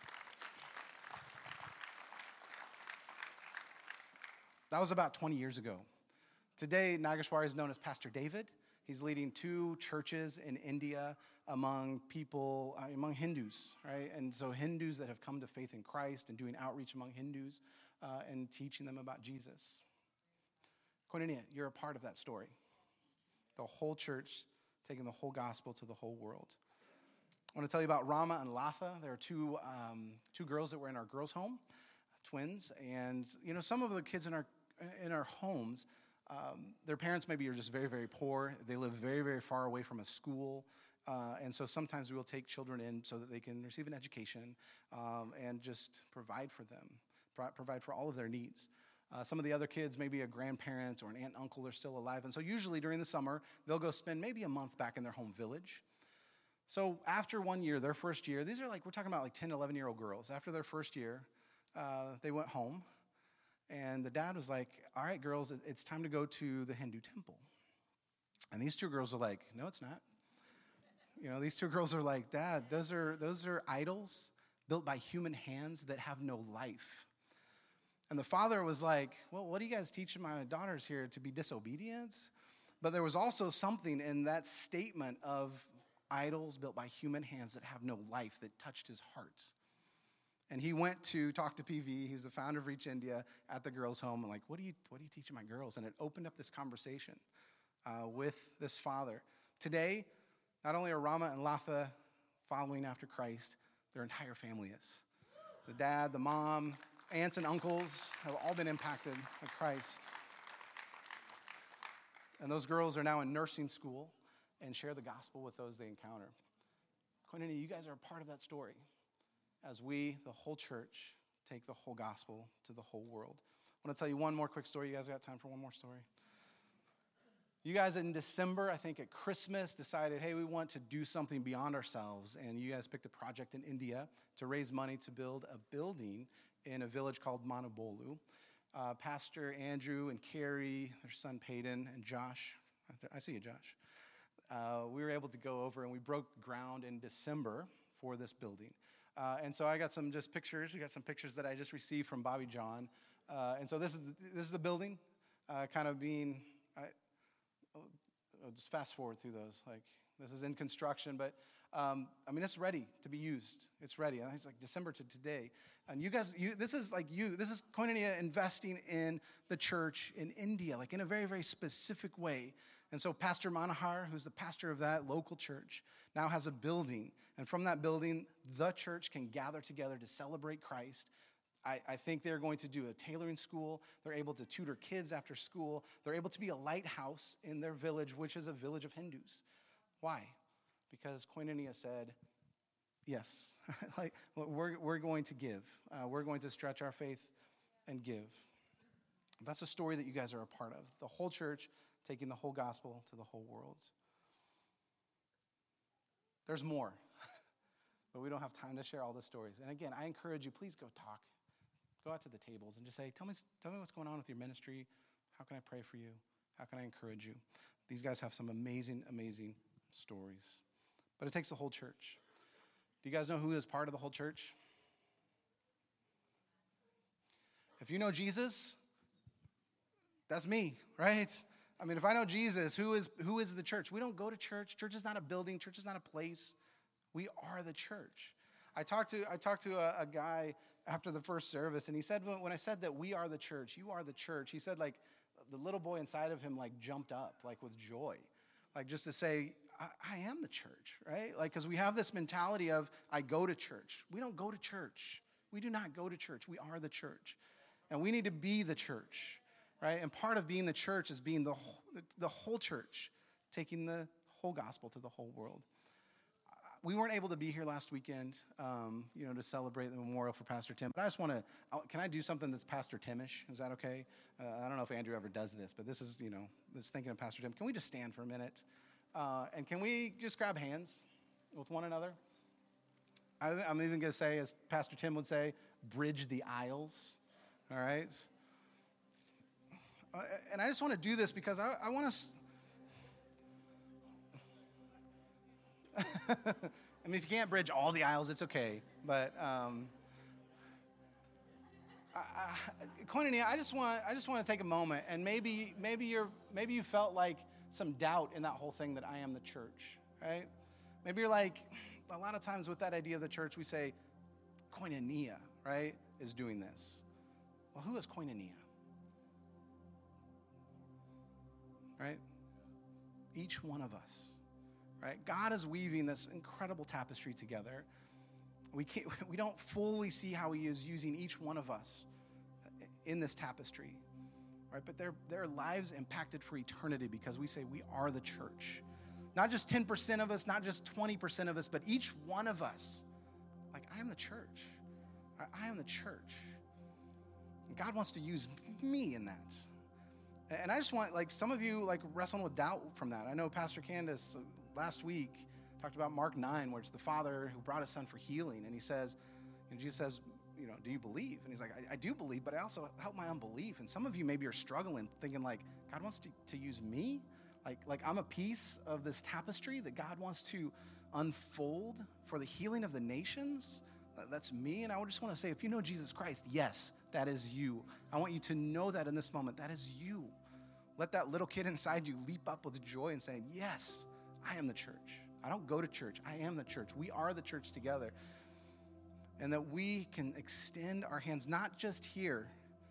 That was about 20 years ago. Today, Nageshwar is known as Pastor David. He's leading 2 churches in India among people, among Hindus, right? And so Hindus that have come to faith in Christ and doing outreach among Hindus and teaching them about Jesus. Koinonia, you're a part of that story. The whole church taking the whole gospel to the whole world. I want to tell you about Rama and Latha. There are two girls that were in our girls' home, twins. And, some of the kids in our homes, their parents maybe are just very, very poor. They live very, very far away from a school. And so sometimes we will take children in so that they can receive an education and just provide for them, provide for all of their needs. Some of the other kids, maybe a grandparent or an aunt and uncle are still alive. And so usually during the summer, they'll go spend maybe a month back in their home village. So after 1 year, their first year, these are we're talking about 10, 11-year-old girls. After their first year, they went home. And the dad was like, all right, girls, it's time to go to the Hindu temple. And these 2 girls are like, no, it's not. These 2 girls are like, Dad, those are idols built by human hands that have no life. And the father was like, well, what are you guys teaching my daughters here, to be disobedient? But there was also something in that statement of idols built by human hands that have no life that touched his heart. And he went to talk to PV. He was the founder of Reach India at the girls' home. I'm like, what are you teaching my girls? And it opened up this conversation with this father. Today, not only are Rama and Latha following after Christ, their entire family is. The dad, the mom, aunts and uncles have all been impacted by Christ. And those girls are now in nursing school and share the gospel with those they encounter. Koinonia, you guys are a part of that story as we, the whole church, take the whole gospel to the whole world. I want to tell you one more quick story. You guys got time for one more story? You guys in December, I think at Christmas, decided, hey, we want to do something beyond ourselves. And you guys picked a project in India to raise money to build a building in a village called Manobolu. Pastor Andrew and Carrie, their son Peyton, and Josh, I see you, Josh. We were able to go over and we broke ground in December for this building. And so I got some just pictures. We got some pictures that I just received from Bobby John. And so this is the building, kind of being, I'll just fast forward through those. This is in construction, but it's ready to be used. It's ready. And it's December to today. And you guys, this is Koinonia investing in the church in India, in a very, very specific way. And so Pastor Manohar, who's the pastor of that local church, now has a building. And from that building, the church can gather together to celebrate Christ. I think they're going to do a tailoring school. They're able to tutor kids after school. They're able to be a lighthouse in their village, which is a village of Hindus. Why? Because Koinonia said, yes, we're going to give. We're going to stretch our faith and give. That's a story that you guys are a part of. The whole church taking the whole gospel to the whole world. There's more. but we don't have time to share all the stories. And again, I encourage you, please go talk. Go out to the tables and just say, tell me what's going on with your ministry. How can I pray for you? How can I encourage you? These guys have some amazing, amazing stories. But it takes the whole church. Do you guys know who is part of the whole church? If you know Jesus, that's me, right? I mean, if I know Jesus, who is the church? We don't go to church. Church is not a building. Church is not a place. We are the church. I talked to a guy after the first service, and he said, when I said that we are the church, you are the church, he said, like, the little boy inside of him, like, jumped up, like, with joy. Like, just to say, I am the church, right? Like, because we have this mentality of, I go to church. We don't go to church. We do not go to church. We are the church. And we need to be the church, right? And part of being the church is being the whole church, taking the whole gospel to the whole world. We weren't able to be here last weekend, to celebrate the memorial for Pastor Tim. But I just want to, can I do something that's Pastor Timish? Is that okay? I don't know if Andrew ever does this, but this is, this thinking of Pastor Tim. Can we just stand for a minute? And can we just grab hands with one another? I'm even going to say, as Pastor Tim would say, bridge the aisles, all right? And I just want to do this because I want us... I mean, if you can't bridge all the aisles, it's okay. But Koinonia, I just want to take a moment, and maybe you felt like some doubt in that whole thing that I am the church, right? Maybe you're like, a lot of times with that idea of the church, we say, Koinonia, right, is doing this. Well, who is Koinonia? Right? Each one of us. Right? God is weaving this incredible tapestry together. We don't fully see how he is using each one of us in this tapestry, right? But their lives impacted for eternity because we say we are the church. Not just 10% of us, not just 20% of us, but each one of us. Like, I am the church. I am the church. And God wants to use me in that. And I just want, like, some of you, like, wrestling with doubt from that. I know Pastor Candace last week talked about Mark 9, where it's the father who brought his son for healing. And he says, Jesus says, do you believe? And he's like, I do believe, but I also help my unbelief. And some of you maybe are struggling, thinking like, God wants to use me? Like I'm a piece of this tapestry that God wants to unfold for the healing of the nations? That's me. And I just want to say, if you know Jesus Christ, yes, that is you. I want you to know that in this moment, that is you. Let that little kid inside you leap up with joy and saying, yes, I am the church. I don't go to church. I am the church. We are the church together. And that we can extend our hands, not just here,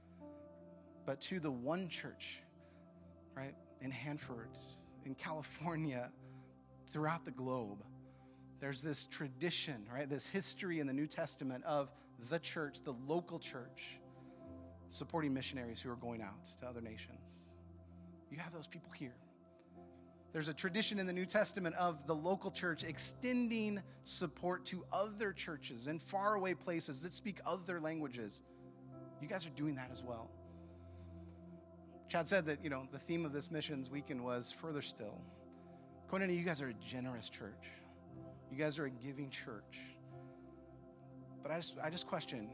but to the one church, right? In Hanford, in California, throughout the globe. There's this tradition, right? This history in the New Testament of the church, the local church, supporting missionaries who are going out to other nations. You have those people here. There's a tradition in the New Testament of the local church extending support to other churches in faraway places that speak other languages. You guys are doing that as well. Chad said that, the theme of this missions weekend was further still. Koinonia, you guys are a generous church. You guys are a giving church. But I just question,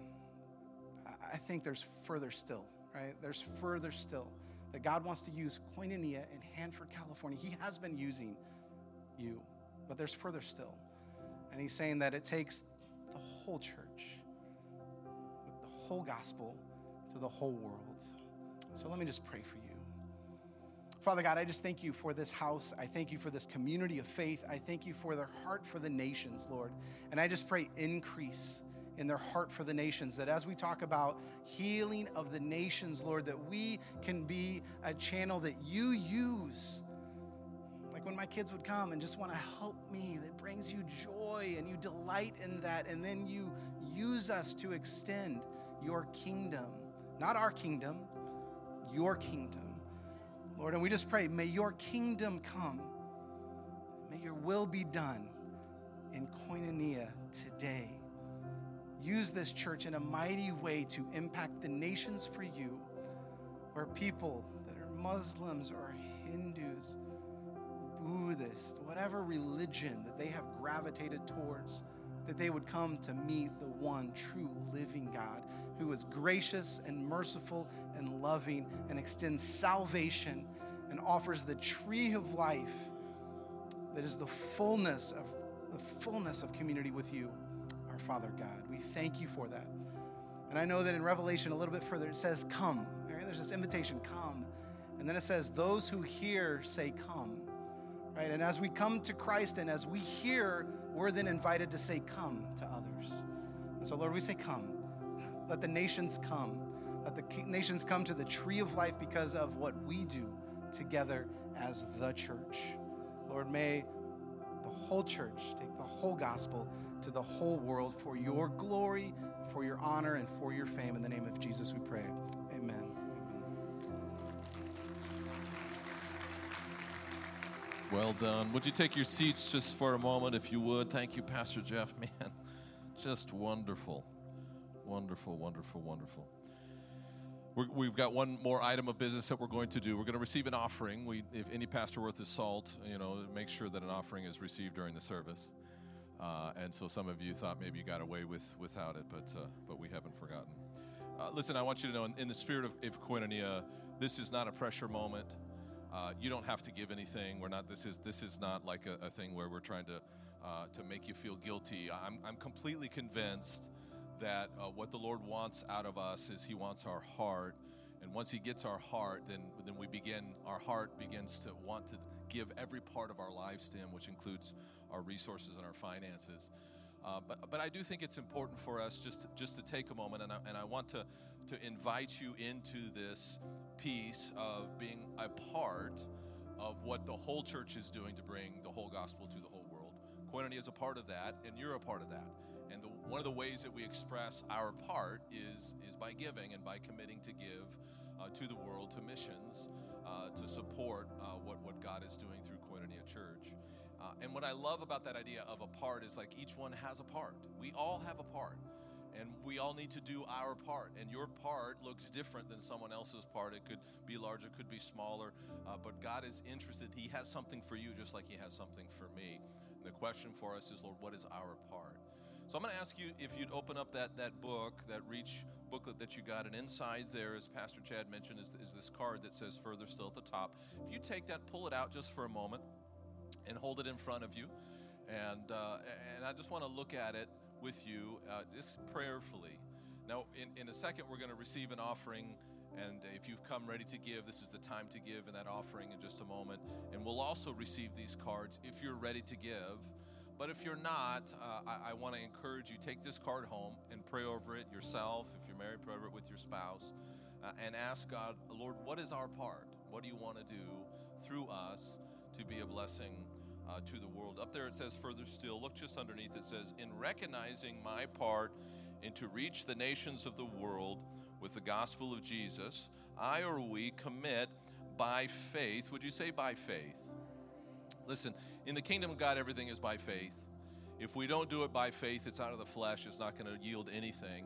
I think there's further still, right? There's further still. That God wants to use Koinonia in Hanford, California. He has been using you, but there's further still. And he's saying that it takes the whole church, with the whole gospel to the whole world. So let me just pray for you. Father God, I just thank you for this house. I thank you for this community of faith. I thank you for their heart for the nations, Lord. And I just pray increase in their heart for the nations, that as we talk about healing of the nations, Lord, that we can be a channel that you use. Like when my kids would come and just want to help me, that brings you joy and you delight in that, and then you use us to extend your kingdom, not our kingdom, your kingdom, Lord. And we just pray, may your kingdom come, may your will be done in Koinonia today. Use this church in a mighty way to impact the nations for you, where people that are Muslims or Hindus, Buddhists, whatever religion that they have gravitated towards, that they would come to meet the one true living God who is gracious and merciful and loving and extends salvation and offers the tree of life that is the fullness of community with you, our Father God. We thank you for that. And I know that in Revelation a little bit further, it says, come. Right? There's this invitation, come. And then it says, those who hear say, come. Right? And as we come to Christ and as we hear, we're then invited to say, come to others. And so, Lord, we say, come. Let the nations come. Let the nations come to the tree of life because of what we do together as the church. Lord, may the whole church take the whole gospel to the whole world for your glory, for your honor, and for your fame. In the name of Jesus we pray. Amen. Well done. Would you take your seats just for a moment, if you would? Thank you, Pastor Jeff. Man, just wonderful. Wonderful, wonderful, wonderful. We've got one more item of business that we're going to do. We're going to receive an offering. If any pastor worth his salt, make sure that an offering is received during the service. And so some of you thought maybe you got away without it, but we haven't forgotten. Listen, I want you to know, in the spirit of Koinonia, this is not a pressure moment. You don't have to give anything. This is not like a thing where we're trying to make you feel guilty. I'm completely convinced that what the Lord wants out of us is He wants our heart, and once He gets our heart, then our heart begins to want to give every part of our lives to Him, which includes our resources and our finances. But I do think it's important for us just to take a moment, and I want to invite you into this piece of being a part of what the whole church is doing to bring the whole gospel to the whole world. Koinonia is a part of that, and you're a part of that. And one of the ways that we express our part is by giving and by committing to give to the world, to missions, to support what God is doing through Koinonia Church. And what I love about that idea of a part is like each one has a part. We all have a part. And we all need to do our part. And your part looks different than someone else's part. It could be larger, it could be smaller. But God is interested. He has something for you just like He has something for me. And the question for us is, Lord, what is our part? So I'm going to ask you if you'd open up that book, that Reach booklet that you got. And inside there, as Pastor Chad mentioned, is this card that says Further Still at the top. If you take that, pull it out just for a moment and hold it in front of you. And I just want to look at it with you just prayerfully. Now, in a second, we're going to receive an offering, and if you've come ready to give, this is the time to give in that offering in just a moment. And we'll also receive these cards if you're ready to give. But if you're not, I want to encourage you, take this card home and pray over it yourself. If you're married, pray over it with your spouse, and ask God, Lord, what is our part? What do you want to do through us to be a blessing to the world? Up there it says Further Still. Look just underneath. It says, in recognizing my part and to reach the nations of the world with the gospel of Jesus, I or we commit by faith. Would you say by faith? Listen, in the kingdom of God, everything is by faith. If we don't do it by faith, it's out of the flesh. It's not going to yield anything.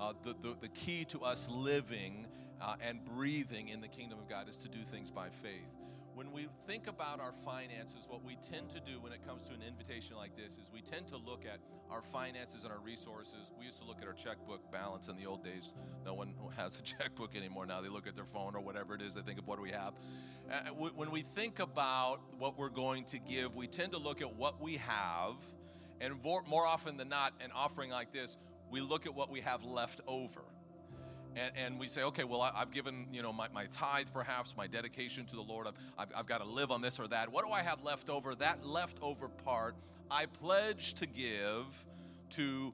The key to us living and breathing in the kingdom of God is to do things by faith. When we think about our finances, what we tend to do when it comes to an invitation like this is we tend to look at our finances and our resources. We used to look at our checkbook balance in the old days. No one has a checkbook anymore now. They look at their phone or whatever it is. They think of what do we have. When we think about what we're going to give, we tend to look at what we have. And more often than not, an offering like this, we look at what we have left over. And we say, okay, well, I've given, my tithe, perhaps, my dedication to the Lord. I've got to live on this or that. What do I have left over? That leftover part, I pledge to give to.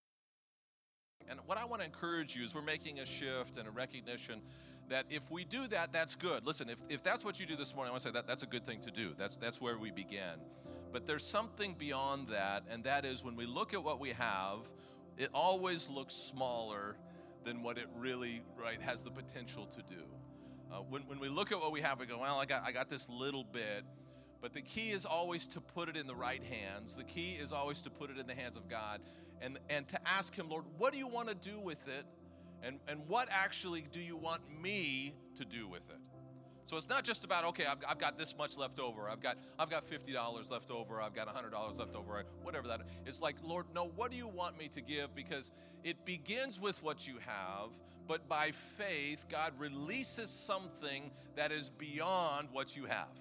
And what I want to encourage you is we're making a shift and a recognition that if we do that, that's good. Listen, if that's what you do this morning, I want to say that's a good thing to do. That's where we begin. But there's something beyond that, and that is when we look at what we have, it always looks smaller than what it really has the potential to do. When we look at what we have, we go, well, I got this little bit, but the key is always to put it in the right hands. The key is always to put it in the hands of God and to ask Him, Lord, what do you want to do with it? And what actually do you want me to do with it? So it's not just about, okay, I've got this much left over. I've got $50 left over. I've got $100 left over, whatever that is. It's like, Lord, no, what do you want me to give? Because it begins with what you have, but by faith, God releases something that is beyond what you have.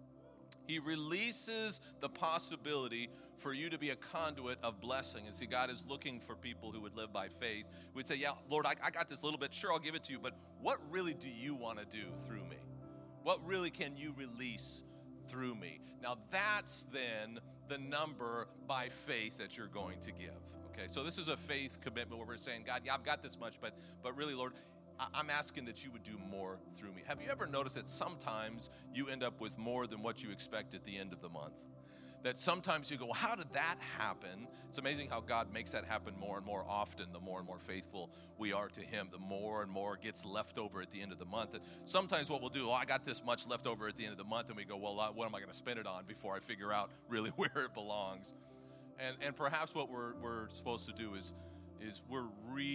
He releases the possibility for you to be a conduit of blessing. And see, God is looking for people who would live by faith. We'd say, yeah, Lord, I got this little bit. Sure, I'll give it to you. But what really do you want to do through me? What really can you release through me? Now, that's then the number by faith that you're going to give. Okay, so this is a faith commitment where we're saying, God, yeah, I've got this much, but really, Lord, I'm asking that you would do more through me. Have you ever noticed that sometimes you end up with more than what you expect at the end of the month? That sometimes you go, well, how did that happen? It's amazing how God makes that happen more and more often. The more and more faithful we are to him, the more and more gets left over at the end of the month. And sometimes what we'll do, I got this much left over at the end of the month, and we go, well, what am I going to spend it on before I figure out really where it belongs? And perhaps what we're supposed to do is we're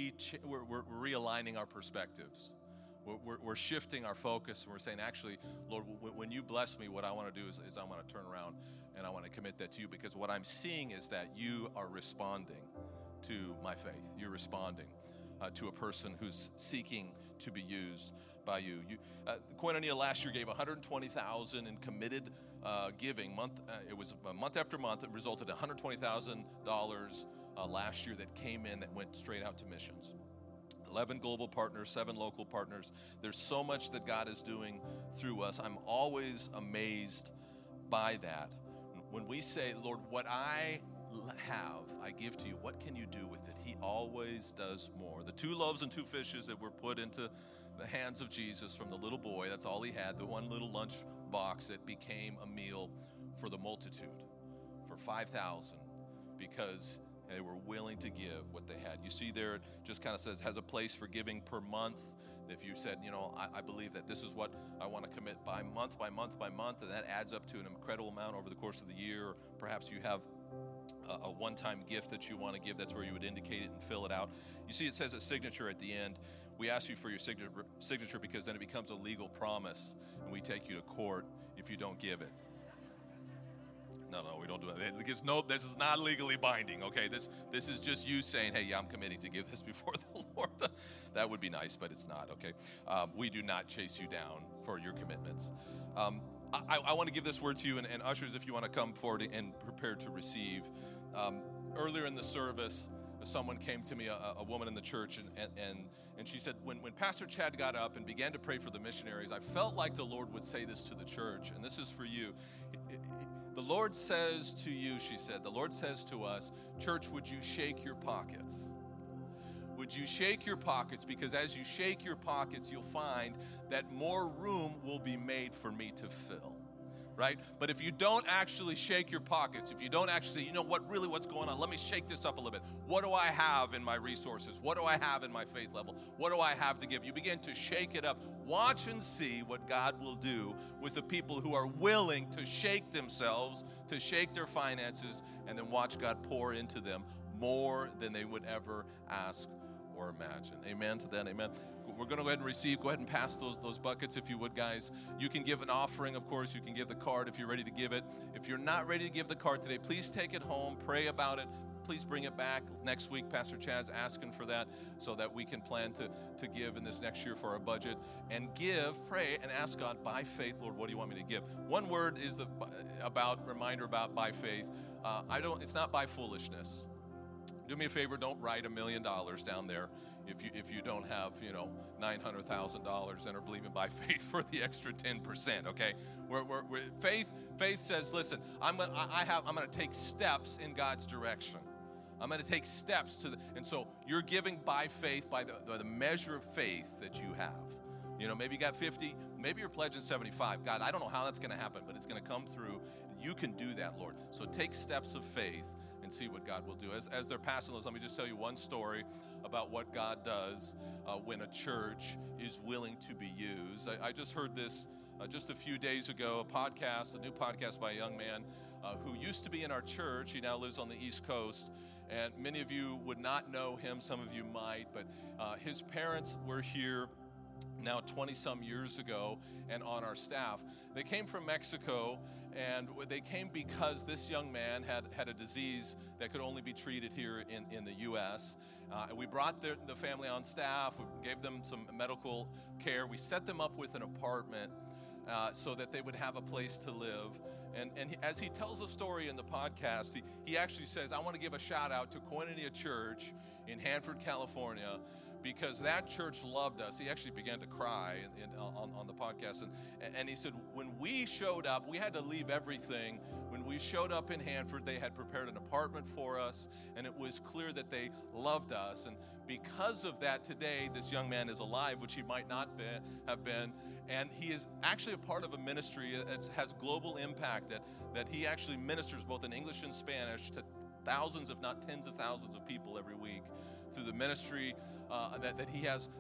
realigning our perspectives. We're shifting our focus, and we're saying, actually, Lord, when you bless me, what I want to do is I want to turn around and I want to commit that to you, because what I'm seeing is that you are responding to my faith. You're responding to a person who's seeking to be used by you. Koinonia last year gave $120,000 in committed giving. It was month after month. It resulted in $120,000 last year that came in that went straight out to missions. 11 global partners, 7 local partners. There's so much that God is doing through us. I'm always amazed by that. When we say, Lord, what I have, I give to you. What can you do with it? He always does more. The 2 loaves and 2 fishes that were put into the hands of Jesus from the little boy, that's all he had, the one little lunch box, it became a meal for the multitude, for 5,000, because they were willing to give what they had. You see there, it just kind of says, has a place for giving per month. If you said, I believe that this is what I want to commit by month, and that adds up to an incredible amount over the course of the year. Or perhaps you have a one-time gift that you want to give. That's where you would indicate it and fill it out. You see it says a signature at the end. We ask you for your signature because then it becomes a legal promise, and we take you to court if you don't give it. No, we don't do that. Because this is not legally binding, okay? This is just you saying, hey, yeah, I'm committing to give this before the Lord. That would be nice, but it's not, okay? We do not chase you down for your commitments. I want to give this word to you, and ushers, if you want to come forward and prepare to receive. Earlier in the service, someone came to me, a woman in the church, and she said, when Pastor Chad got up and began to pray for the missionaries, I felt like the Lord would say this to the church, and this is for you. The Lord says to you, she said, the Lord says to us, church, would you shake your pockets? Would you shake your pockets? Because as you shake your pockets, you'll find that more room will be made for me to fill, right? But if you don't actually shake your pockets, if you don't actually say, what's going on? Let me shake this up a little bit. What do I have in my resources? What do I have in my faith level? What do I have to give? You begin to shake it up. Watch and see what God will do with the people who are willing to shake themselves, to shake their finances, and then watch God pour into them more than they would ever ask or imagine. Amen to that, amen. We're going to go ahead and receive. Go ahead and pass those buckets if you would, guys. You can give an offering, of course. You can give the card if you're ready to give it. If you're not ready to give the card today, please take it home, pray about it. Please bring it back next week. Pastor Chad's asking for that so that we can plan to give in this next year for our budget. And pray, and ask God by faith, Lord, what do you want me to give? One word is reminder about by faith. It's not by foolishness. Do me a favor, don't write $1 million down there if you don't have, $900,000 and are believing by faith for the extra 10%, okay? Faith says, listen, I'm going to take steps in God's direction. I'm going to take steps and so you're giving by faith, by the measure of faith that you have. Maybe you got 50, maybe you're pledging 75. God, I don't know how that's going to happen, but it's going to come through. You can do that, Lord. So take steps of faith and see what God will do. As they're passing those, let me just tell you one story about what God does when a church is willing to be used. I just heard this just a few days ago, a new podcast by a young man who used to be in our church. He now lives on the East Coast, and many of you would not know him. Some of you might, but his parents were here now 20-some years ago and on our staff. They came from Mexico, and they came because this young man had a disease that could only be treated here in the U.S. We brought the family on staff. We gave them some medical care. We set them up with an apartment so that they would have a place to live. And as he tells a story in the podcast, he actually says, I want to give a shout out to Koinonia Church in Hanford, California, because that church loved us. He actually began to cry on the podcast. And he said, when we showed up, we had to leave everything. When we showed up in Hanford, they had prepared an apartment for us, and it was clear that they loved us. And because of that, today, this young man is alive, which he might not have been. And he is actually a part of a ministry that has global impact, that he actually ministers both in English and Spanish to thousands, if not tens of thousands of people every week through the ministry that he has.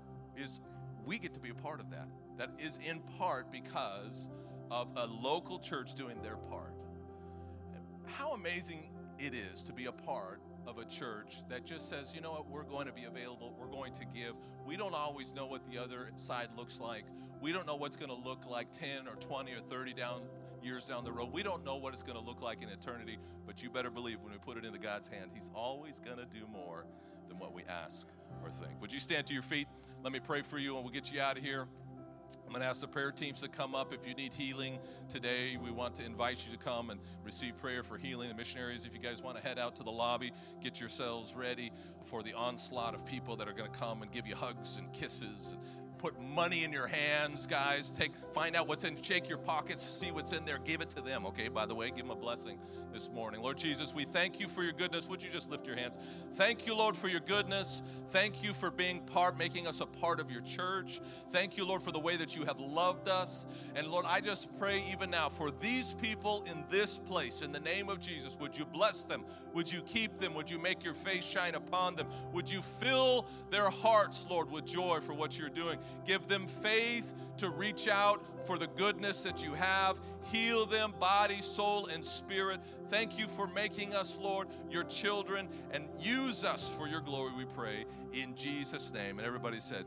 We get to be a part of that. That is in part because of a local church doing their part. How amazing it is to be a part of a church that just says, you know what, we're going to be available, we're going to give. We don't always know what the other side looks like. We don't know what's going to look like 10 or 20 or 30 years down the road. We don't know what it's going to look like in eternity, but you better believe when we put it into God's hand, He's always going to do more than what we ask or think. Would you stand to your feet? Let me pray for you, and we'll get you out of here. I'm going to ask the prayer teams to come up. If you need healing today, we want to invite you to come and receive prayer for healing. The missionaries, if you guys want to head out to the lobby, get yourselves ready for the onslaught of people that are going to come and give you hugs and kisses and put money in your hands, guys. Find out what's in, shake your pockets, see what's in there, give it to them, okay? By the way, give them a blessing this morning. Lord Jesus, we thank you for your goodness. Would you just lift your hands? Thank you, Lord, for your goodness. Thank you for making us a part of your church. Thank you, Lord, for the way that you have loved us. And Lord, I just pray even now for these people in this place, in the name of Jesus, would you bless them? Would you keep them? Would you make your face shine upon them? Would you fill their hearts, Lord, with joy for what you're doing? Give them faith to reach out for the goodness that you have. Heal them, body, soul, and spirit. Thank you for making us, Lord, your children, and use us for your glory, we pray, in Jesus' name. And everybody said,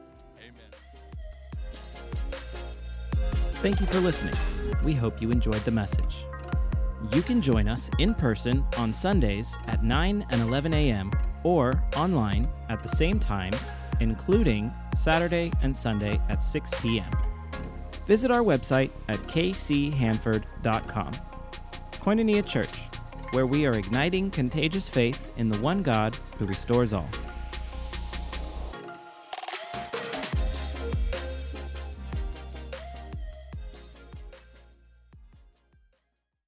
amen. Thank you for listening. We hope you enjoyed the message. You can join us in person on Sundays at 9 and 11 a.m. or online at the same times, including Saturday and Sunday at 6 p.m. Visit our website at kchanford.com. Koinonia Church, where we are igniting contagious faith in the one God who restores all.